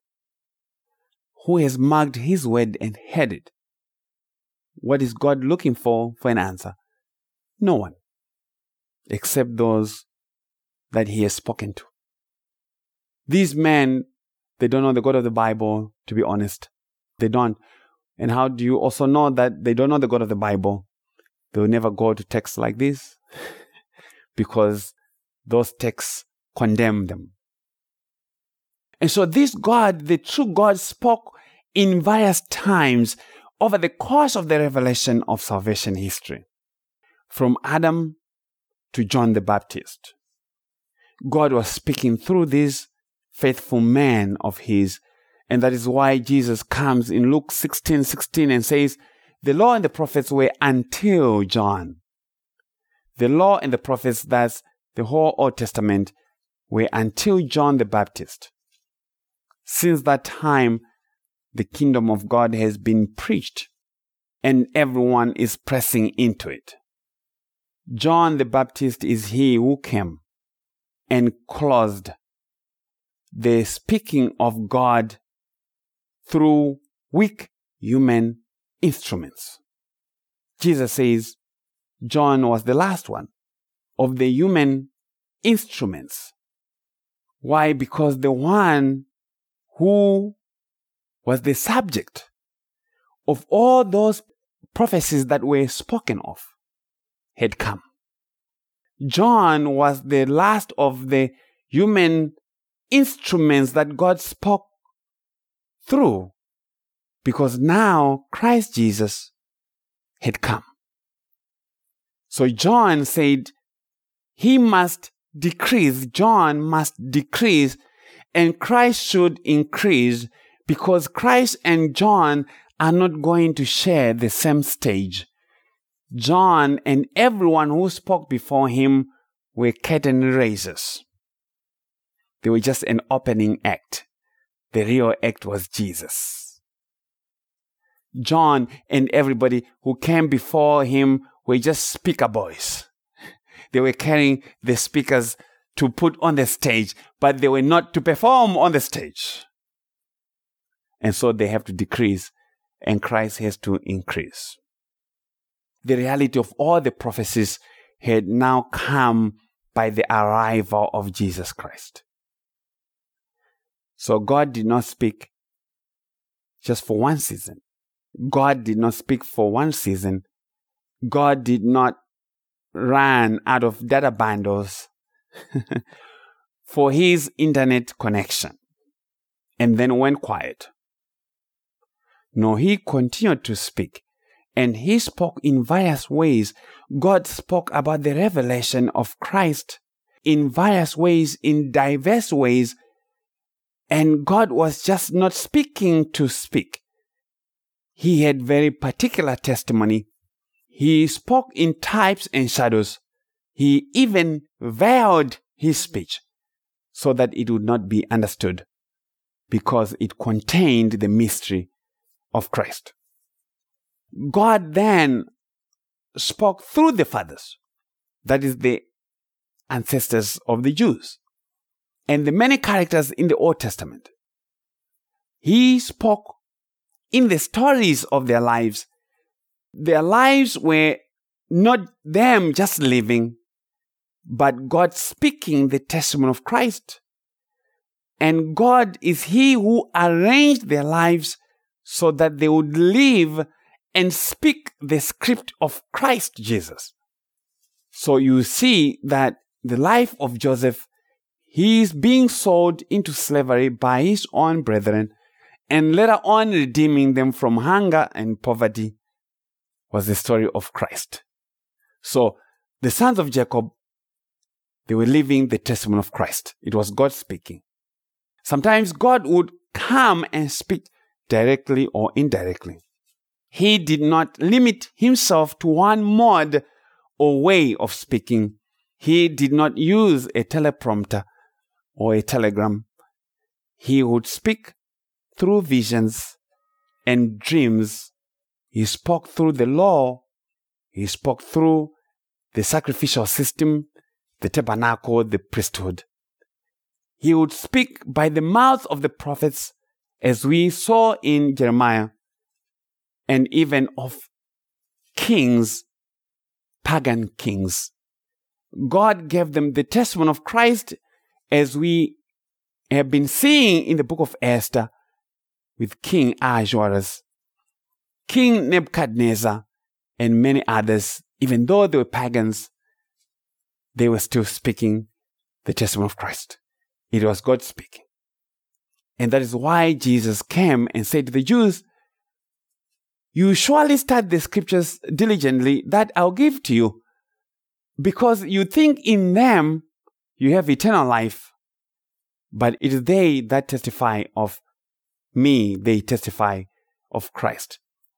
Speaker 1: Who has marked His word and heard it? What is God looking for an answer? No one, except those that He has spoken to. These men, they don't know the God of the Bible, to be honest. They don't. And how do you also know that they don't know the God of the Bible? They will never go to texts like this because those texts condemn them. And so this God, the true God, spoke in various times over the course of the revelation of salvation history. From Adam to John the Baptist. God was speaking through this faithful man of His. And that is why Jesus comes in Luke 16:16 and says, the law and the prophets were until John. The law and the prophets, that's the whole Old Testament, were until John the Baptist. Since that time, the kingdom of God has been preached and everyone is pressing into it. John the Baptist is he who came and closed the speaking of God through weak human instruments. Jesus says John was the last one of the human instruments. Why? Because the one who was the subject of all those prophecies that were spoken of had come. John was the last of the human instruments that God spoke through, because now Christ Jesus had come. So John said he must decrease, John must decrease, and Christ should increase, because Christ and John are not going to share the same stage. John and everyone who spoke before him were curtain raisers. They were just an opening act. The real act was Jesus. John and everybody who came before him were just speaker boys. They were carrying the speakers to put on the stage, but they were not to perform on the stage. And so they have to decrease, and Christ has to increase. The reality of all the prophecies had now come by the arrival of Jesus Christ. So God did not speak just for one season. God did not speak for one season. God did not run out of data bundles for his internet connection and then went quiet. No, he continued to speak, and he spoke in various ways. God spoke about the revelation of Christ in various ways, in diverse ways, and God was just not speaking to speak. He had very particular testimony. He spoke in types and shadows. He even veiled his speech so that it would not be understood, because it contained the mystery of Christ. God then spoke through the fathers, that is, the ancestors of the Jews, and the many characters in the Old Testament. He spoke in the stories of their lives. Their lives were not them just living, but God speaking the testimony of Christ. And God is He who arranged their lives so that they would live and speak the script of Christ Jesus. So you see that the life of Joseph, he is being sold into slavery by his own brethren, and later on redeeming them from hunger and poverty, was the story of Christ. So the sons of Jacob, they were living the testimony of Christ. It was God speaking. Sometimes God would come and speak directly or indirectly. He did not limit himself to one mode or way of speaking. He did not use a teleprompter or a telegram. He would speak through visions and dreams. He spoke through the law. He spoke through the sacrificial system, the tabernacle, the priesthood. He would speak by the mouth of the prophets, as we saw in Jeremiah, and even of kings, pagan kings. God gave them the testimony of Christ, as we have been seeing in the book of Esther with King Ahasuerus, King Nebuchadnezzar, and many others. Even though they were pagans, they were still speaking the testimony of Christ. It was God speaking. And that is why Jesus came and said to the Jews, "You surely study the scriptures diligently that I'll give to you, because you think in them you have eternal life, but it is they that testify of me, they testify of Christ."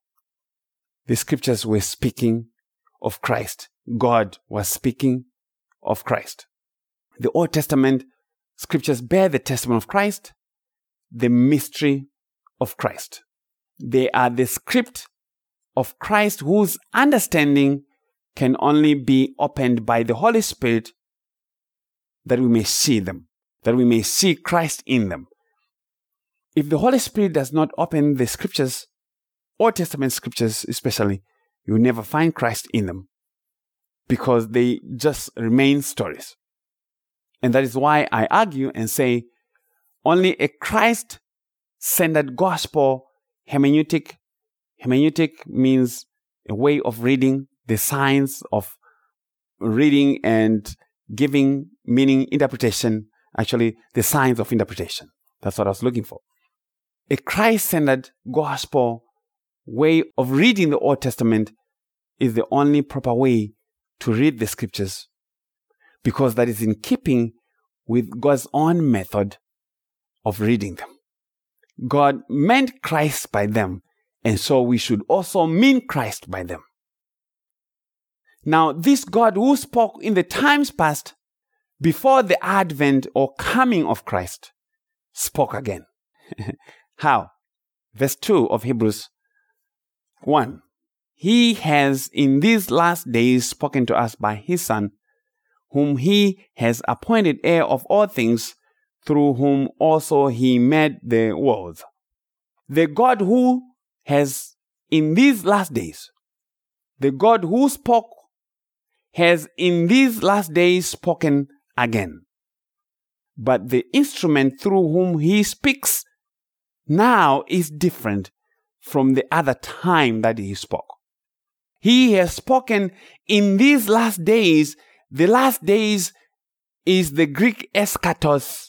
Speaker 1: The scriptures were speaking of Christ. God was speaking of Christ. The Old Testament scriptures bear the testimony of Christ, the mystery of Christ. They are the script of Christ, whose understanding can only be opened by the Holy Spirit, that we may see them, that we may see Christ in them. If the Holy Spirit does not open the scriptures, Old Testament scriptures especially, you will never find Christ in them, because they just remain stories. And that is why I argue and say only a Christ-centered gospel hermeneutic means a way of reading, the science of reading and giving meaning, interpretation, actually the science of interpretation. That's what I was looking for. A Christ-centered gospel way of reading the Old Testament is the only proper way to read the scriptures, because that is in keeping with God's own method of reading them. God meant Christ by them, and so we should also mean Christ by them. Now, this God who spoke in the times past, before the advent or coming of Christ, spoke again. How? Verse 2 of Hebrews 1. He has in these last days spoken to us by his Son, whom he has appointed heir of all things, through whom also he made the world. The God who has in these last days, the God who spoke, has in these last days spoken again. But the instrument through whom he speaks now is different from the other time that he spoke. He has spoken in these last days. The last days is the Greek eschatos,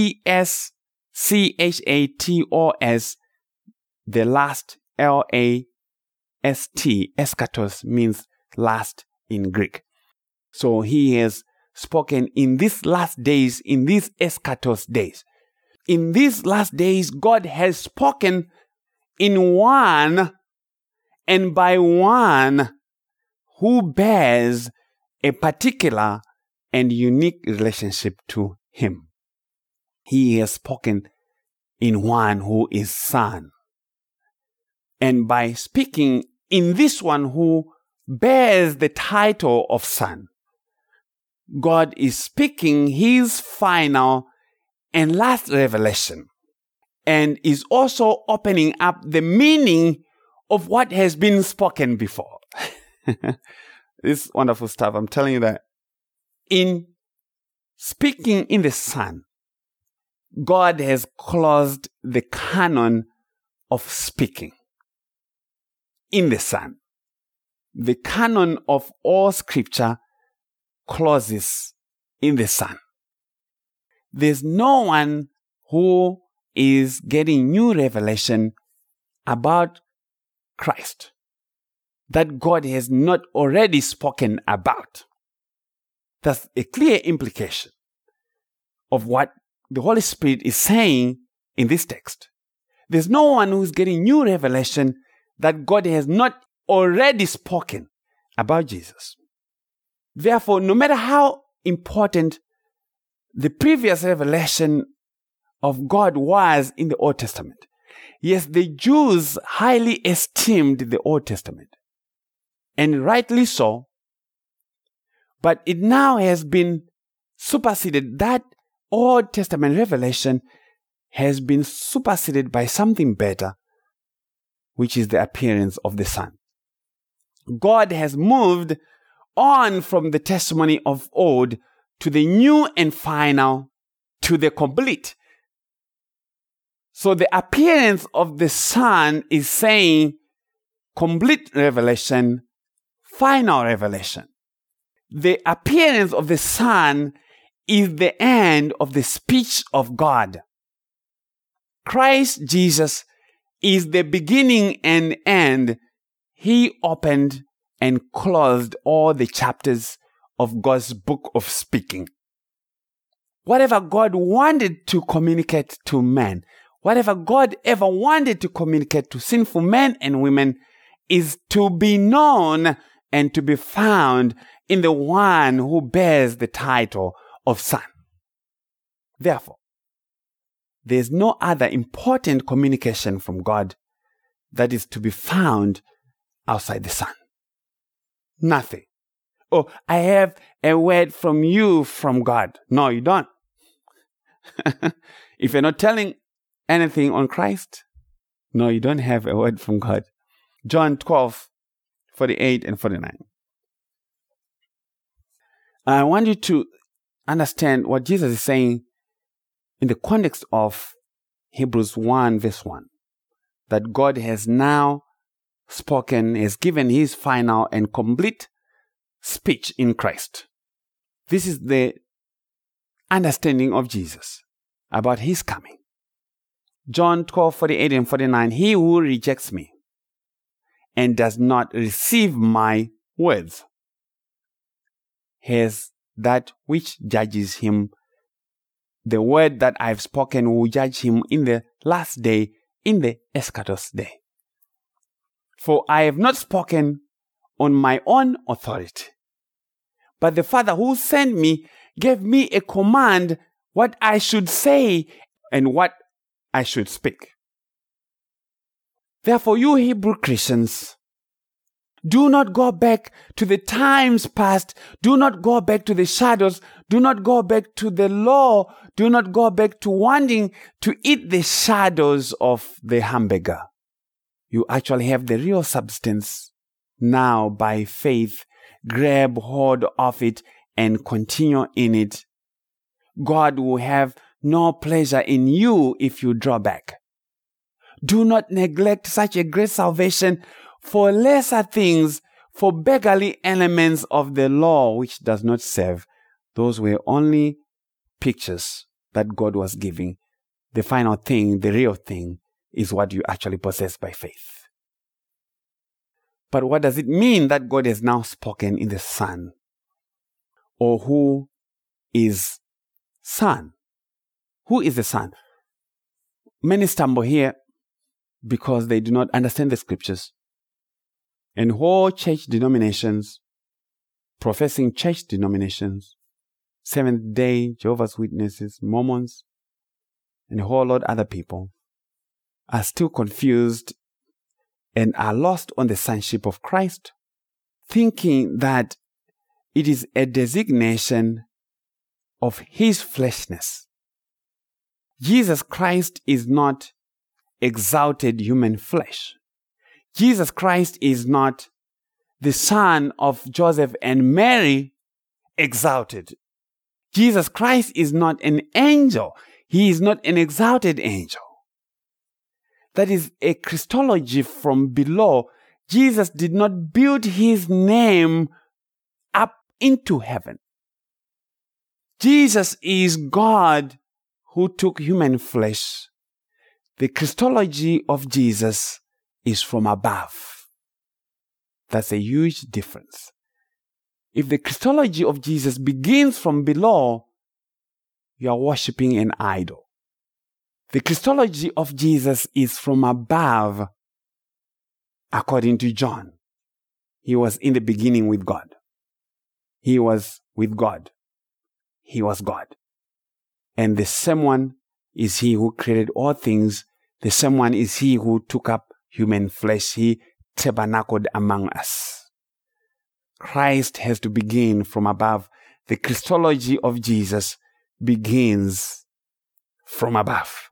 Speaker 1: E-S-C-H-A-T-O-S, the last, L-A-S-T. Eschatos means last in Greek. So he has spoken in these last days, in these eschatos days. In these last days, God has spoken in one and by one who bears a particular and unique relationship to him. He has spoken in one who is Son. And by speaking in this one who bears the title of Son, God is speaking his final and last revelation, and is also opening up the meaning of what has been spoken before. This wonderful stuff. I'm telling you that in speaking in the Son, God has closed the canon of speaking in the Son. The canon of all Scripture closes in the Son. There's no one who is getting new revelation about Christ that God has not already spoken about. That's a clear implication of what the Holy Spirit is saying in this text. There's no one who's getting new revelation that God has not already spoken about Jesus. Therefore, no matter how important the previous revelation of God was in the Old Testament, yes, the Jews highly esteemed the Old Testament, and rightly so, but it now has been superseded. That Old Testament revelation has been superseded by something better, which is the appearance of the Son. God has moved on from the testimony of old to the new and final, to the complete. So the appearance of the Son is saying complete revelation, final revelation. The appearance of the Son is the end of the speech of God. Christ Jesus is the beginning and end. He opened and closed all the chapters of God's book of speaking. Whatever God wanted to communicate to man, whatever God ever wanted to communicate to sinful men and women, is to be known and to be found in the one who bears the title of Son. Therefore, there is no other important communication from God that is to be found outside the Son. Nothing. Oh, I have a word from you from God. No, you don't. If you're not telling anything on Christ, no, you don't have a word from God. John 12:48 and 49. I want you to understand what Jesus is saying in the context of Hebrews 1 verse 1. That God has now spoken, has given his final and complete speech in Christ. This is the understanding of Jesus about his coming. John 12:48 and 49. He who rejects me and does not receive my words has that which judges him. The word that I've spoken will judge him in the last day, in the eschatos day. For I have not spoken on my own authority, but the Father who sent me gave me a command what I should say and what I should speak. Therefore, you Hebrew Christians, do not go back to the times past. Do not go back to the shadows. Do not go back to the law. Do not go back to wanting to eat the shadows of the hamburger. You actually have the real substance now by faith. Grab hold of it and continue in it. God will have no pleasure in you if you draw back. Do not neglect such a great salvation for lesser things for beggarly elements of the law which does not serve. Those were only pictures that God was giving. The final thing, the real thing, is what you actually possess by faith. But what does it mean that God has now spoken in the Son? Or who is Son? Who is the Son? Many stumble here because they do not understand the scriptures. And whole church denominations, professing church denominations, Seventh-day, Jehovah's Witnesses, Mormons, and a whole lot of other people are still confused and are lost on the sonship of Christ, thinking that it is a designation of his fleshness. Jesus Christ is not exalted human flesh. Jesus Christ is not the son of Joseph and Mary exalted. Jesus Christ is not an angel. He is not an exalted angel. That is a Christology from below. Jesus did not build his name up into heaven. Jesus is God who took human flesh. The Christology of Jesus is from above. That's a huge difference. If the Christology of Jesus begins from below, you are worshiping an idol. The Christology of Jesus is from above, according to John. He was in the beginning with God. He was with God. He was God. And the same one is he who created all things. The same one is he who took up human flesh. He tabernacled among us. Christ has to begin from above. The Christology of Jesus begins from above.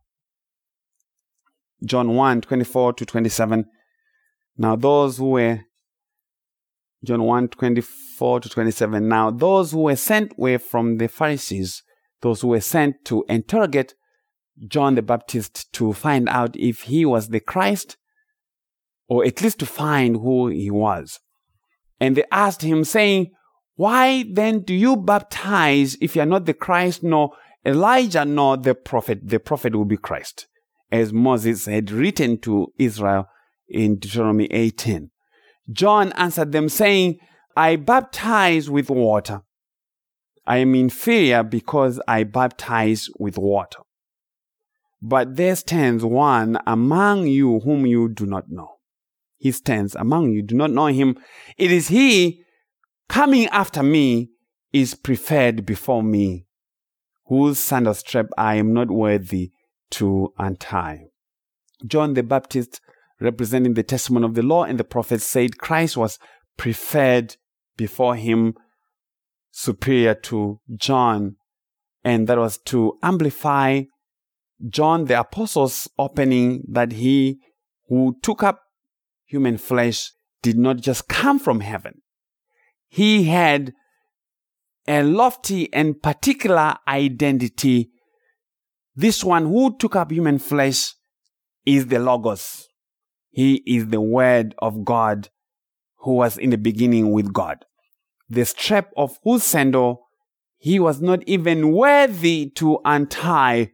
Speaker 1: John 1:24-27. Now those who were, John 1:24-27. Now those who were sent were from the Pharisees, those who were sent to interrogate John the Baptist to find out if he was the Christ, or at least to find who he was. And they asked him, saying, "Why then do you baptize if you are not the Christ, nor Elijah, nor the prophet?" The prophet will be Christ, as Moses had written to Israel in Deuteronomy 18. John answered them, saying, "I baptize with water. I am inferior because I baptize with water. But there stands one among you whom you do not know. He stands among you, do not know him. It is he coming after me is preferred before me, whose sandal strap I am not worthy to untie." John the Baptist, representing the testimony of the law and the prophets, said Christ was preferred before him, superior to John, and that was to amplify John the Apostle's opening that he who took up human flesh did not just come from heaven. He had a lofty and particular identity. This one who took up human flesh is the Logos. He is the Word of God who was in the beginning with God. The strap of whose sandal he was not even worthy to untie.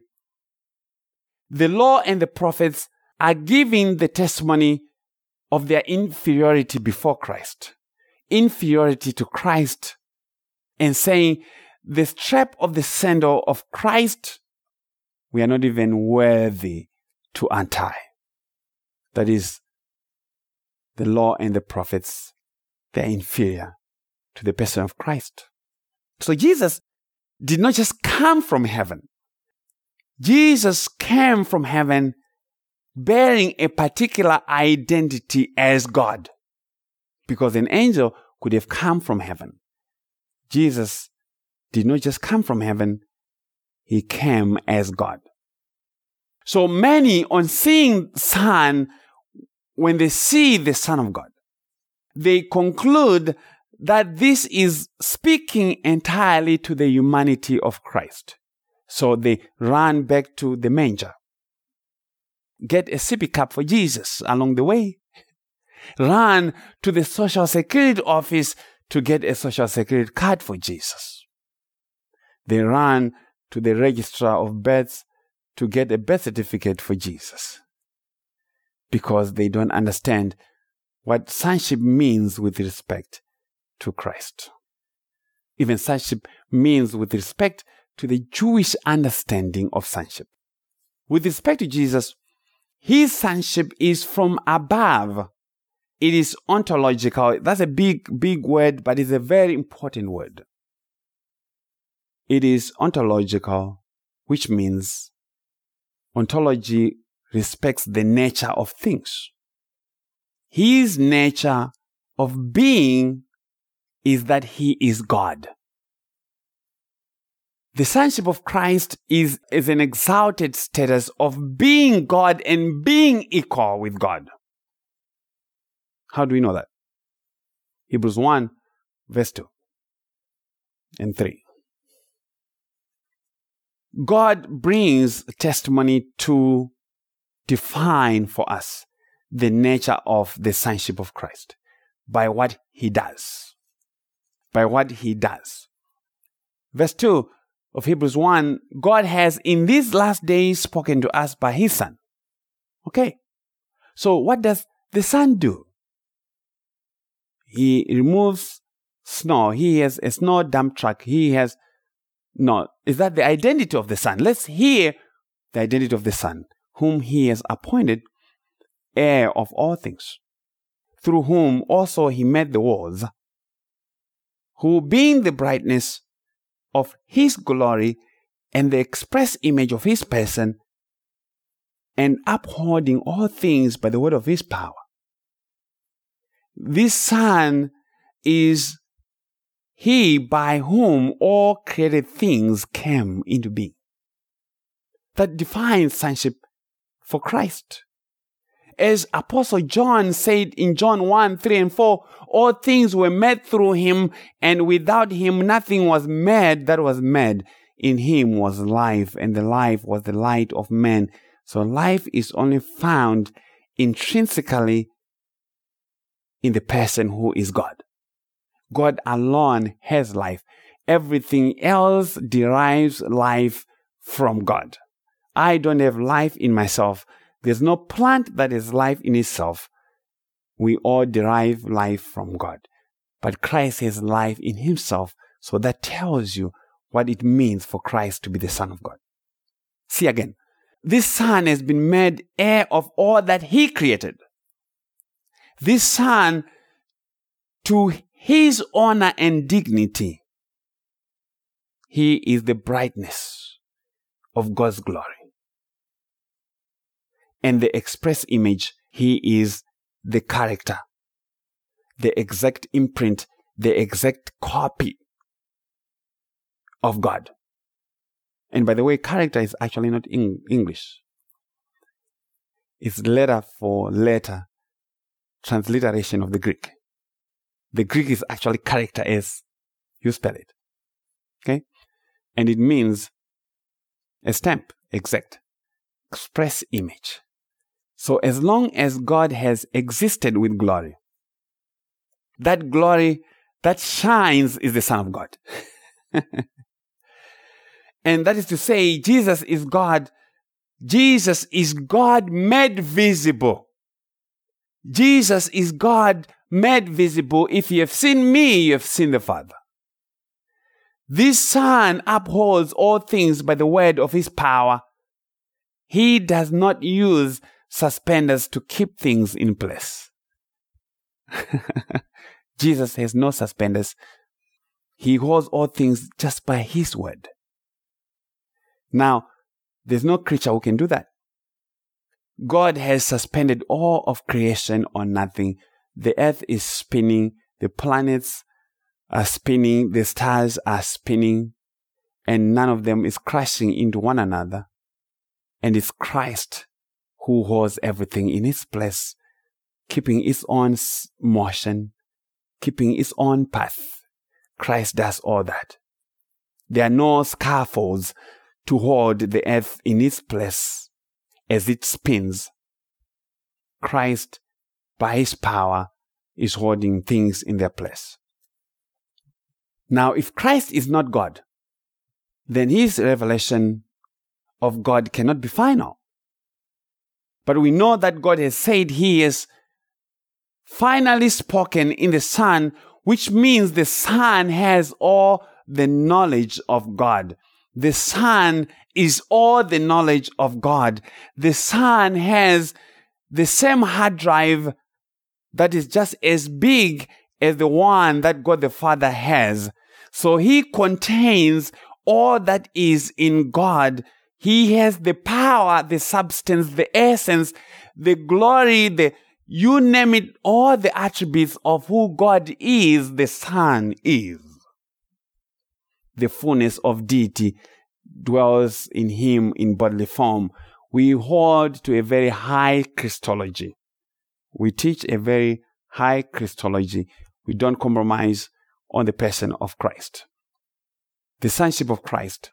Speaker 1: The law and the prophets are giving the testimony of their inferiority before Christ, inferiority to Christ, and saying the strap of the sandal of Christ, we are not even worthy to untie. That is, the law and the prophets, they are inferior to the person of Christ. So Jesus did not just come from heaven. Jesus came from heaven bearing a particular identity as God, because an angel could have come from heaven. Jesus did not just come from heaven, he came as God. So many, on seeing Son, when they see the Son of God, they conclude that this is speaking entirely to the humanity of Christ. So they run back to the manger. Get a sippy cup for Jesus along the way. run to the Social Security office to get a Social Security card for Jesus. They run to the registrar of births to get a birth certificate for Jesus, because they don't understand what sonship means with respect to Christ. Even sonship means with respect to the Jewish understanding of sonship. With respect to Jesus, his sonship is from above. It is ontological. That's a big word, but it's a very important word. It is ontological, which means ontology respects the nature of things. His nature of being is that he is God. The sonship of Christ is an exalted status of being God and being equal with God. How do we know that? Hebrews 1, verse 2 and 3. God brings testimony to define for us the nature of the sonship of Christ by what he does. By what he does. Verse 2 of Hebrews 1, God has in these last days spoken to us by his Son. Okay. So what does the Son do? He removes snow. He has a snow dump truck. Is that the identity of the Son? Let's hear the identity of the Son, whom he has appointed heir of all things, through whom also he made the worlds, who being the brightness of his glory and the express image of his person, and upholding all things by the word of his power. This Son is he by whom all created things came into being. That defines sonship for Christ. As Apostle John said in John 1, 3 and 4, all things were made through him, and without him nothing was made that was made. In him was life, and the life was the light of men. So life is only found intrinsically in the person who is God. God alone has life. Everything else derives life from God. I don't have life in myself. There's no plant that has life in itself. We all derive life from God. But Christ has life in himself. So that tells you what it means for Christ to be the Son of God. See again. This Son has been made heir of all that he created. This Son, to his honor and dignity, he is the brightness of God's glory. And the express image, he is the character, the exact imprint, the exact copy of God. And by the way, character is actually not in English. It's letter for letter transliteration of the Greek. The Greek is actually character as you spell it. Okay? And it means a stamp, exact, express image. So as long as God has existed with glory, that glory that shines is the Son of God. And that is to say, Jesus is God. Jesus is God made visible. Jesus is God made visible. If you have seen me, you have seen the Father. This Son upholds all things by the word of his power. He does not use suspenders to keep things in place. Jesus has no suspenders. He holds all things just by his word. Now, there's no creature who can do that. God has suspended all of creation on nothing. The earth is spinning, the planets are spinning, the stars are spinning, and none of them is crashing into one another. And it's Christ who holds everything in its place, keeping its own motion, keeping its own path. Christ does all that. There are no scaffolds to hold the earth in its place as it spins. Christ by his power, is holding things in their place. Now, if Christ is not God, then his revelation of God cannot be final. But we know that God has said he has finally spoken in the Son, which means the Son has all the knowledge of God. The Son is all the knowledge of God. The Son has the same hard drive that is just as big as the one that God the Father has. So he contains all that is in God. He has the power, the substance, the essence, the glory, you name it, all the attributes of who God is, the Son is. The fullness of deity dwells in him in bodily form. We hold to a very high Christology. We teach a very high Christology. We don't compromise on the person of Christ. The sonship of Christ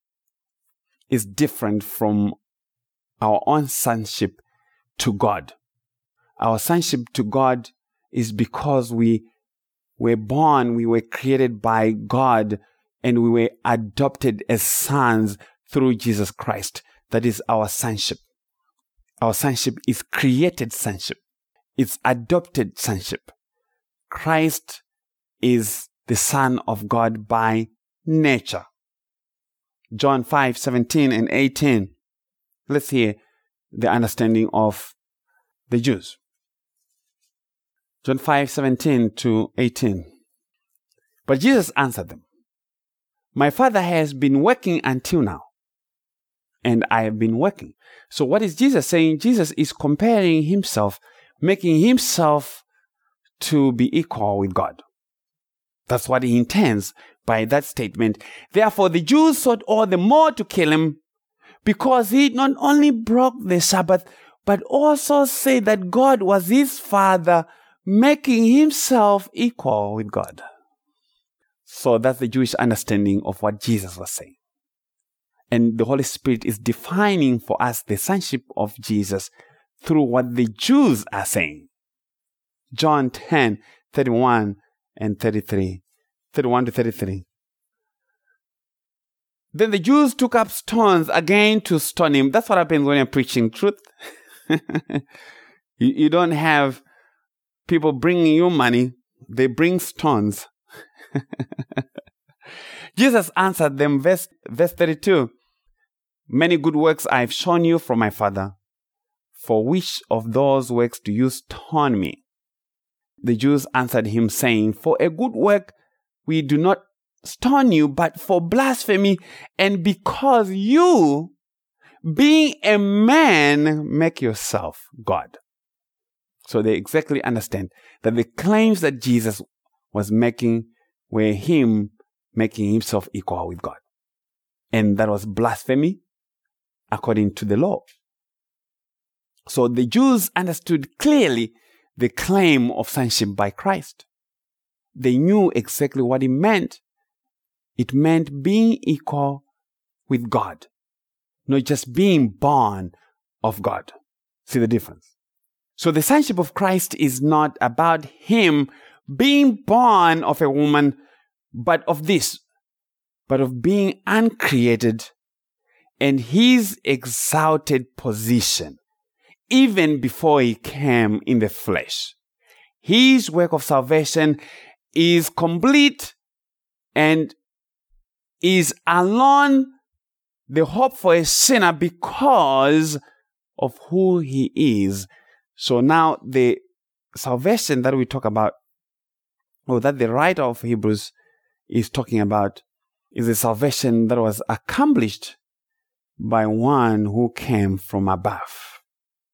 Speaker 1: is different from our own sonship to God. Our sonship to God is because we were born, we were created by God, and we were adopted as sons through Jesus Christ. That is our sonship. Our sonship is created sonship. It's adopted sonship. Christ is the Son of God by nature. John 5:17 and 18. Let's hear the understanding of the Jews. John 5:17 to 18. But Jesus answered them, "My Father has been working until now, and I have been working." So what is Jesus saying? Jesus is comparing himself, making himself to be equal with God. That's what he intends by that statement. Therefore, the Jews sought all the more to kill him, because he not only broke the Sabbath, but also said that God was his Father, making himself equal with God. So that's the Jewish understanding of what Jesus was saying. And the Holy Spirit is defining for us the sonship of Jesus through what the Jews are saying. John 10:31 and 33. 31 to 33. Then the Jews took up stones again to stone him. That's what happens when you're preaching truth. You don't have people bringing you money. They bring stones. Jesus answered them, verse 32. Many good works I have shown you from my Father. For which of those works do you stone me? The Jews answered him, saying, For a good work we do not stone you, but for blasphemy, and because you, being a man, make yourself God. So they exactly understand that the claims that Jesus was making were him making himself equal with God. And that was blasphemy according to the law. So the Jews understood clearly the claim of sonship by Christ. They knew exactly what it meant. It meant being equal with God, not just being born of God. See the difference? So the sonship of Christ is not about him being born of a woman, but of being uncreated and his exalted position, even before he came in the flesh. His work of salvation is complete and is alone the hope for a sinner because of who he is. So now the salvation that we talk about, or that the writer of Hebrews is talking about, is a salvation that was accomplished by one who came from above.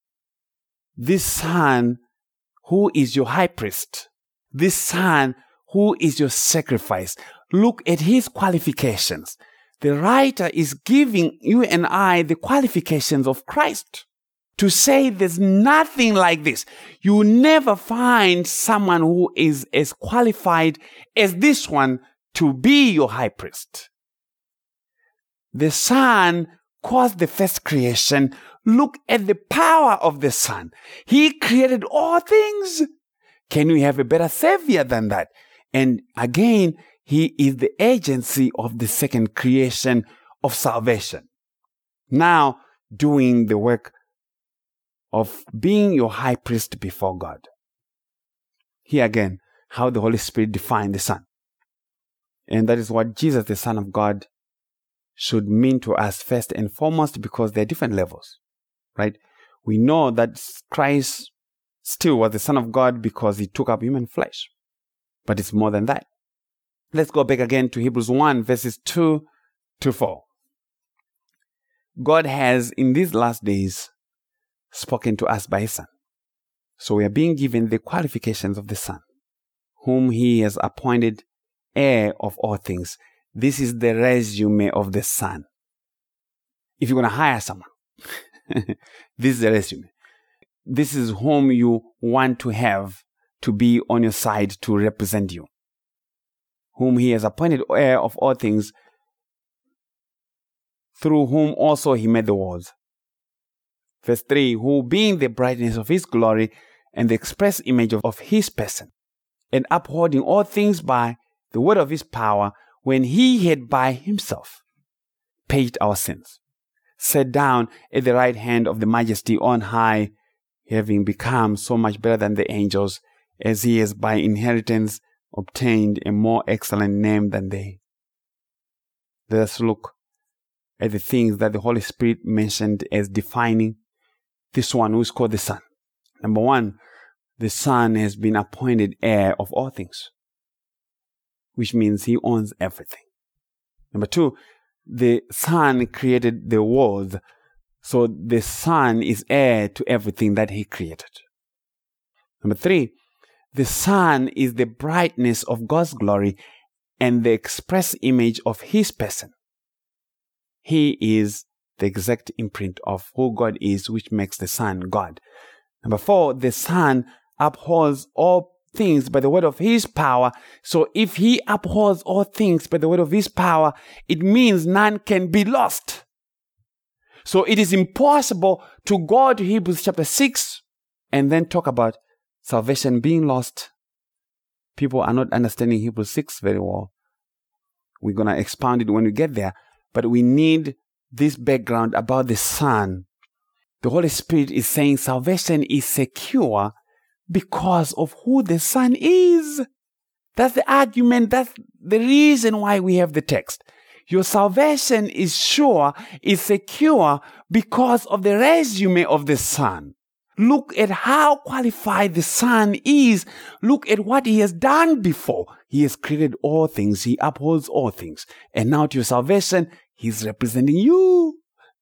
Speaker 1: This Son who is your high priest, this Son who is your sacrifice. Look at his qualifications. The writer is giving you and I the qualifications of Christ to say there's nothing like this. You never find someone who is as qualified as this one to be your high priest. The Son caused the first creation. Look at the power of the Son. He created all things. Can we have a better Savior than that? And again, He is the agency of the second creation of salvation. Now, doing the work of being your high priest before God. Here again, how the Holy Spirit defined the Son. And that is what Jesus, the Son of God, should mean to us first and foremost, because there are different levels, right? We know that Christ still was the Son of God because He took up human flesh. But it's more than that. Let's go back again to Hebrews 1, verses 2 to 4. God has, in these last days, spoken to us by His Son. So we are being given the qualifications of the Son, whom He has appointed heir of all things. This is the resume of the Son. If you're going to hire someone, this is the resume. This is whom you want to have to be on your side to represent you, whom He has appointed heir of all things, through whom also He made the worlds. Verse 3, who being the brightness of His glory and the express image of His person, and upholding all things by the word of His power, when He had by Himself paid our sins, sat down at the right hand of the Majesty on high, having become so much better than the angels, as He has by inheritance obtained a more excellent name than they. Let us look at the things that the Holy Spirit mentioned as defining this one who is called the Son. Number one, the Son has been appointed heir of all things, which means He owns everything. Number two, the Son created the world, so the Son is heir to everything that He created. Number three, the Son is the brightness of God's glory and the express image of His person. He is the exact imprint of who God is, which makes the Son God. Number four, the Son upholds all things by the word of His power. So if He upholds all things by the word of His power, it means none can be lost. So it is impossible to go to Hebrews chapter 6 and then talk about salvation being lost. People are not understanding Hebrews 6 very well. We're going to expound it when we get there. But we need this background about the Son. The Holy Spirit is saying salvation is secure because of who the Son is. That's the argument. That's the reason why we have the text. Your salvation is sure, is secure because of the resume of the Son. Look at how qualified the Son is. Look at what He has done before. He has created all things. He upholds all things. And now to your salvation, He's representing you.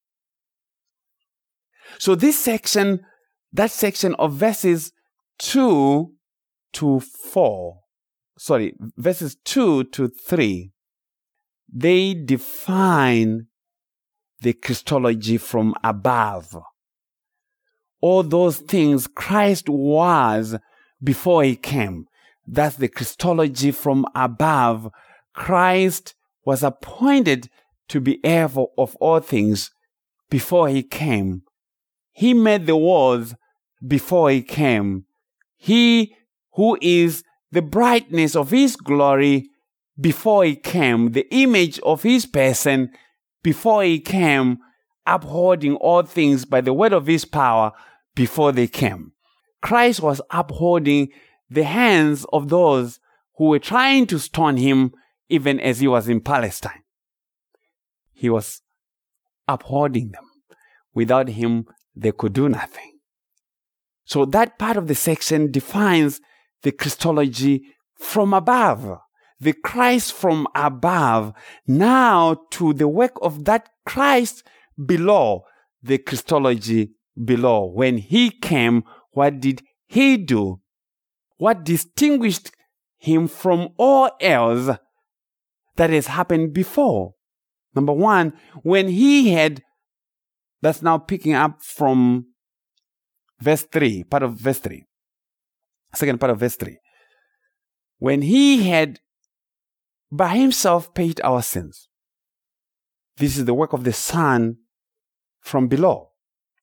Speaker 1: So this section, that section of verses 2 to 3, they define the Christology from above. All those things Christ was before He came. That's the Christology from above. Christ was appointed to be heir of all things before He came. He made the worlds before He came. He who is the brightness of His glory before He came, the image of His person before He came, upholding all things by the word of His power before they came. Christ was upholding the hands of those who were trying to stone Him even as He was in Palestine. He was upholding them. Without Him, they could do nothing. So that part of the section defines the Christology from above. The Christ from above. Now to the work of that Christ below. The Christology below. When He came, what did He do? What distinguished Him from all else that has happened before? Number one, when He had, that's now picking up from verse 3, part of verse 3. Second part of verse 3. When He had by Himself paid our sins. This is the work of the Son from below.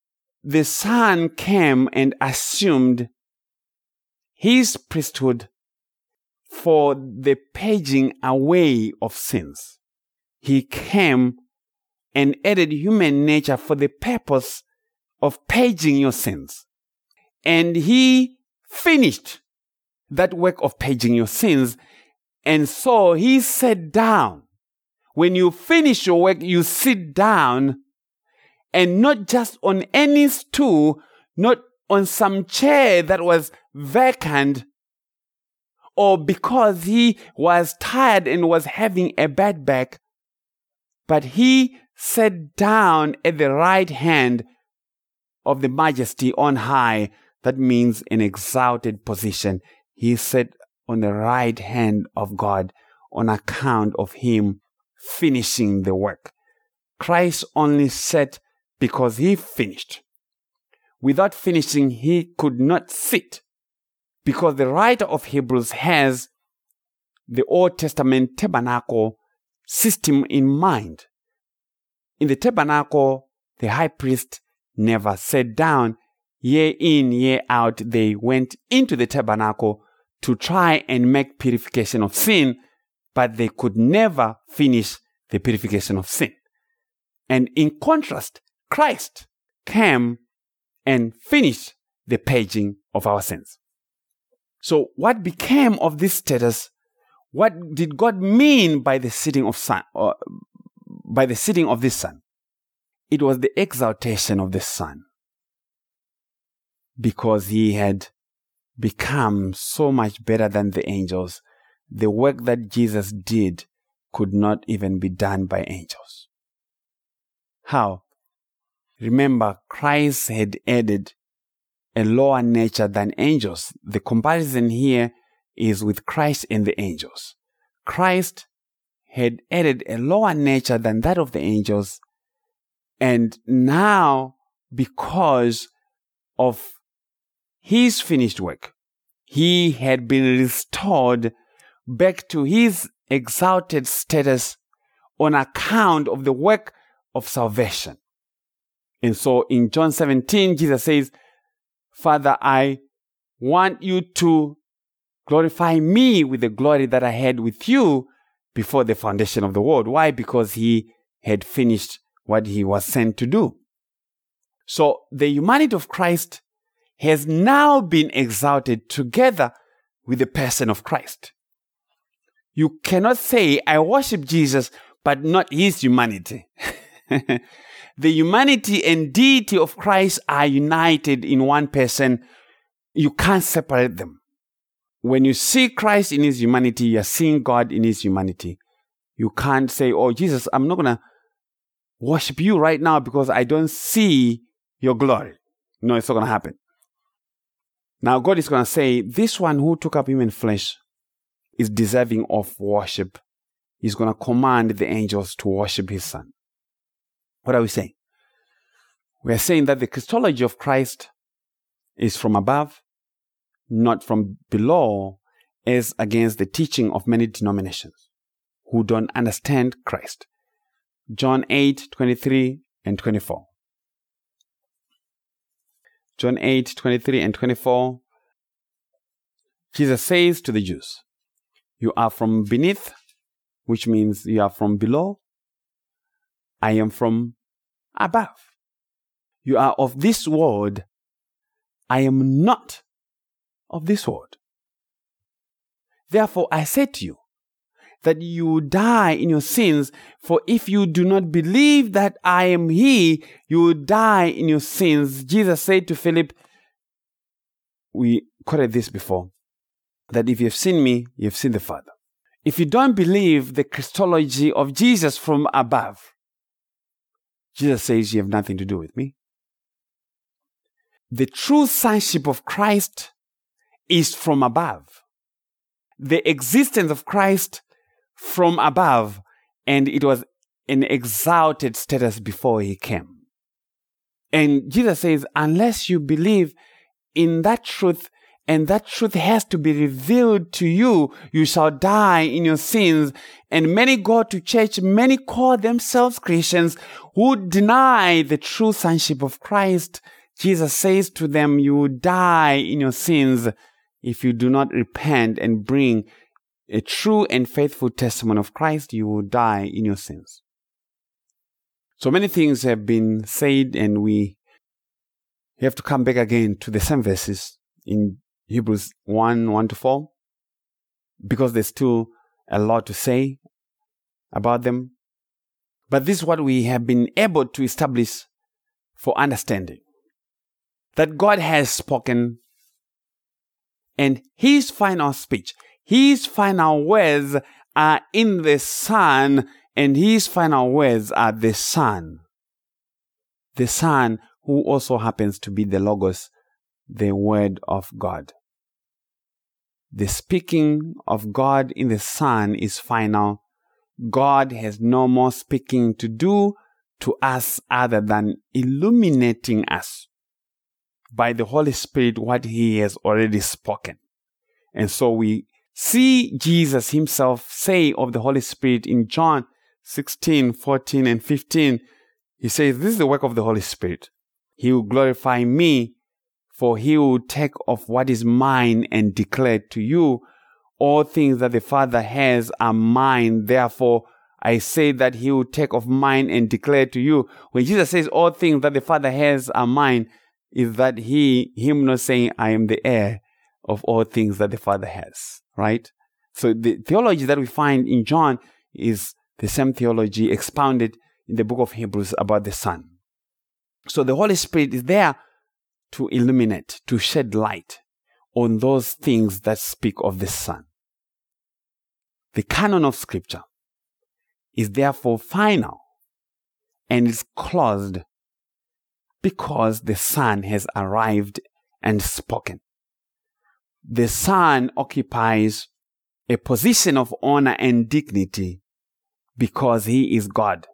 Speaker 1: the Son came and assumed his priesthood for the purging away of sins. He came and added human nature for the purpose of purging your sins. And he finished that work of purging your sins. And so he sat down. When you finish your work, you sit down, and not just on any stool, not on some chair that was vacant, or because he was tired and was having a bad back, but he sat down at the right hand of the Majesty on high. That means an exalted position. He sat on the right hand of God on account of him finishing the work. Christ only sat because he finished. Without finishing, he could not sit, because the writer of Hebrews has the Old Testament tabernacle system in mind. In the tabernacle, the high priest never sat down. Year in, year out, they went into the tabernacle to try and make purification of sin, but they could never finish the purification of sin. And in contrast, Christ came and finished the purging of our sins. So what became of this status? What did God mean by the sitting of Son, or by the sitting of this Son? It was the exaltation of the Son, because he had become so much better than the angels. The work that Jesus did could not even be done by angels. How? Remember, Christ had added a lower nature than angels. The comparison here is with Christ and the angels. Christ had added a lower nature than that of the angels, and now, because of his finished work, he had been restored back to his exalted status on account of the work of salvation. And so in John 17, Jesus says, Father, I want you to glorify me with the glory that I had with you before the foundation of the world. Why? Because he had finished what he was sent to do. So the humanity of Christ has now been exalted together with the person of Christ. You cannot say, I worship Jesus, but not his humanity. The humanity and deity of Christ are united in one person. You can't separate them. When you see Christ in his humanity, you are seeing God in his humanity. You can't say, oh, Jesus, I'm not going to worship you right now because I don't see your glory. No, it's not going to happen. Now, God is going to say, this one who took up human flesh is deserving of worship. He's going to command the angels to worship his Son. What are we saying? We are saying that the Christology of Christ is from above, not from below, as against the teaching of many denominations who don't understand Christ. John 8:23 and 24. John 8:23 and 24. Jesus says to the Jews, you are from beneath, which means you are from below. I am from above. You are of this world. I am not of this world. Therefore, I say to you that you die in your sins, for if you do not believe that I am he, you will die in your sins. Jesus said to Philip, we quoted this before, that if you've seen me, you've seen the Father. If you don't believe the Christology of Jesus from above, Jesus says you have nothing to do with me. The true sonship of Christ is from above. The existence of Christ from above, and it was an exalted status before he came. And Jesus says, unless you believe in that truth, and that truth has to be revealed to you, you shall die in your sins. And many go to church, many call themselves Christians who deny the true sonship of Christ Jesus says to them, you will die in your sins if you do not repent and bring a true and faithful testimony of Christ. You will die in your sins. So many things have been said, and we have to come back again to the same verses in Hebrews 1:1-4, because there's still a lot to say about them. But this is what we have been able to establish for understanding. That God has spoken, and His final speech, His final words are in the Son, and His final words are the Son. The Son, who also happens to be the Logos, the Word of God. The speaking of God in the Son is final. God has no more speaking to do to us other than illuminating us by the Holy Spirit what He has already spoken. And so we see Jesus Himself say of the Holy Spirit in John 16:14 and 15. He says, this is the work of the Holy Spirit. He will glorify me, for He will take of what is mine and declare to you. All things that the Father has are mine. Therefore, I say that He will take of mine and declare to you. When Jesus says all things that the Father has are mine, is that Him not saying, I am the heir of all things that the Father has, right? So the theology that we find in John is the same theology expounded in the book of Hebrews about the Son. So the Holy Spirit is there to illuminate, to shed light on those things that speak of the Son. The canon of Scripture is therefore final and is closed because the Son has arrived and spoken. The Son occupies a position of honor and dignity because He is God.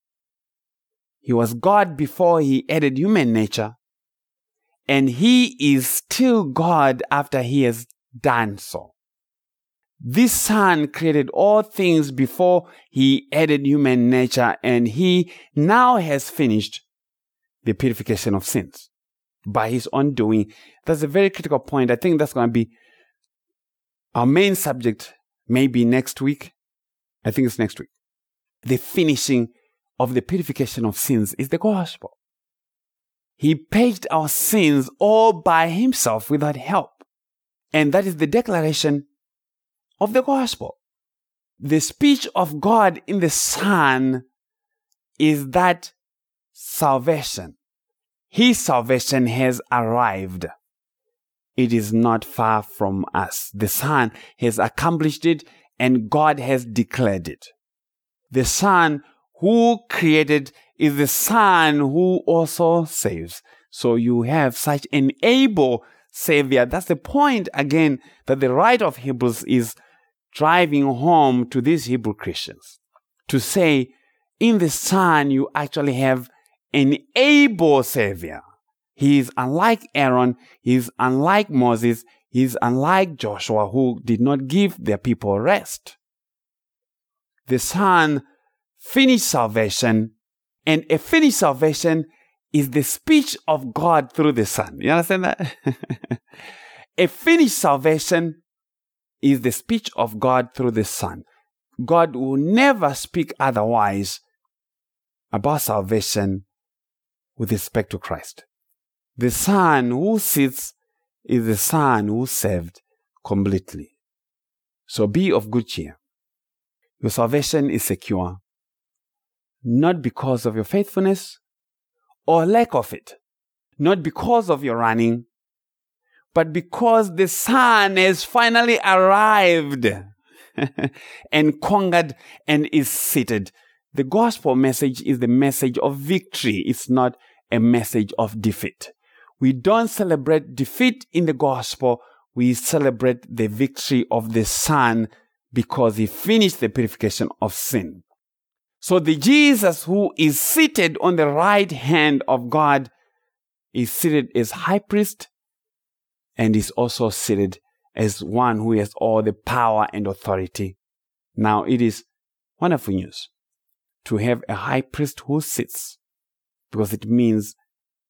Speaker 1: He was God before He added human nature, and He is still God after He has done so. This Son created all things before He added human nature, and He now has finished the purification of sins by His own doing. That's a very critical point. I think that's going to be our main subject, maybe next week. I think it's next week. The finishing of the purification of sins is the gospel. He paid our sins all by Himself without help. And that is the declaration of the gospel. The speech of God in the Son is that salvation, His salvation has arrived. It is not far from us. The Son has accomplished it, and God has declared it. The Son who created is the Son who also saves. So you have such an able Savior. That's the point, again, that the writer of Hebrews is driving home to these Hebrew Christians. To say, in the Son, you actually have an able Savior. He is unlike Aaron. He is unlike Moses. He is unlike Joshua, who did not give their people rest. The Son finished salvation, and a finished salvation is the speech of God through the Son. You understand that? A finished salvation is the speech of God through the Son. God will never speak otherwise about salvation with respect to Christ. The Son who sits is the Son who saved completely. So be of good cheer. Your salvation is secure, not because of your faithfulness or lack of it, not because of your running, but because the Son has finally arrived and conquered and is seated. The gospel message is the message of victory. It's not a message of defeat. We don't celebrate defeat in the gospel. We celebrate the victory of the Son because He finished the purification of sin. So the Jesus who is seated on the right hand of God is seated as high priest and is also seated as one who has all the power and authority. Now it is wonderful news to have a high priest who sits, because it means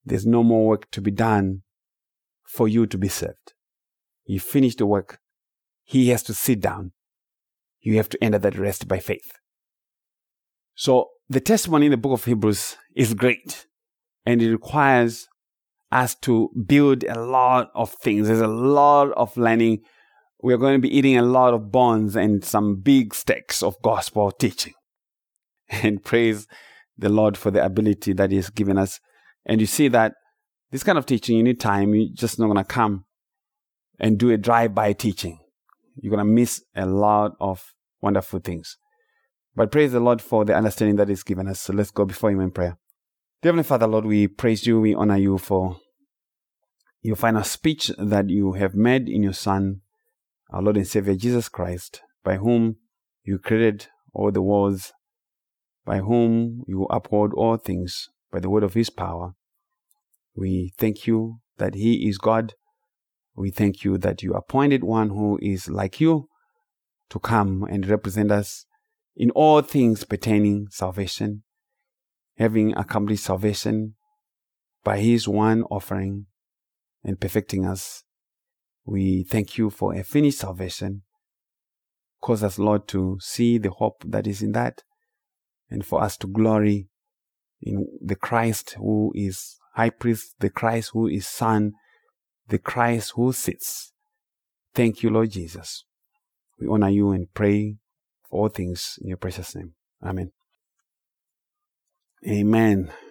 Speaker 1: There's no more work to be done for you to be saved. You finish the work. He has to sit down. You have to enter that rest by faith. So the testimony in the book of Hebrews is great, and it requires us to build a lot of things. There's a lot of learning. We're going to be eating a lot of bones and some big steaks of gospel teaching. And praise the Lord for the ability that He has given us. And you see that this kind of teaching, you need time. You're just not going to come and do a drive-by teaching. You're going to miss a lot of wonderful things. But praise the Lord for the understanding that He's given us. So let's go before Him in prayer. Dear Heavenly Father, Lord, we praise You, we honor You for Your final speech that You have made in Your Son, our Lord and Savior Jesus Christ, by whom You created all the worlds, by whom You uphold all things by the word of His power. We thank You that He is God. We thank You that You appointed one who is like You to come and represent us in all things pertaining salvation, having accomplished salvation by His one offering and perfecting us. We thank You for a finished salvation. Cause us, Lord, to see the hope that is in that, and for us to glory in the Christ who is High Priest, the Christ who is Son, the Christ who sits. Thank You, Lord Jesus. We honor You and pray for all things in Your precious name. Amen. Amen.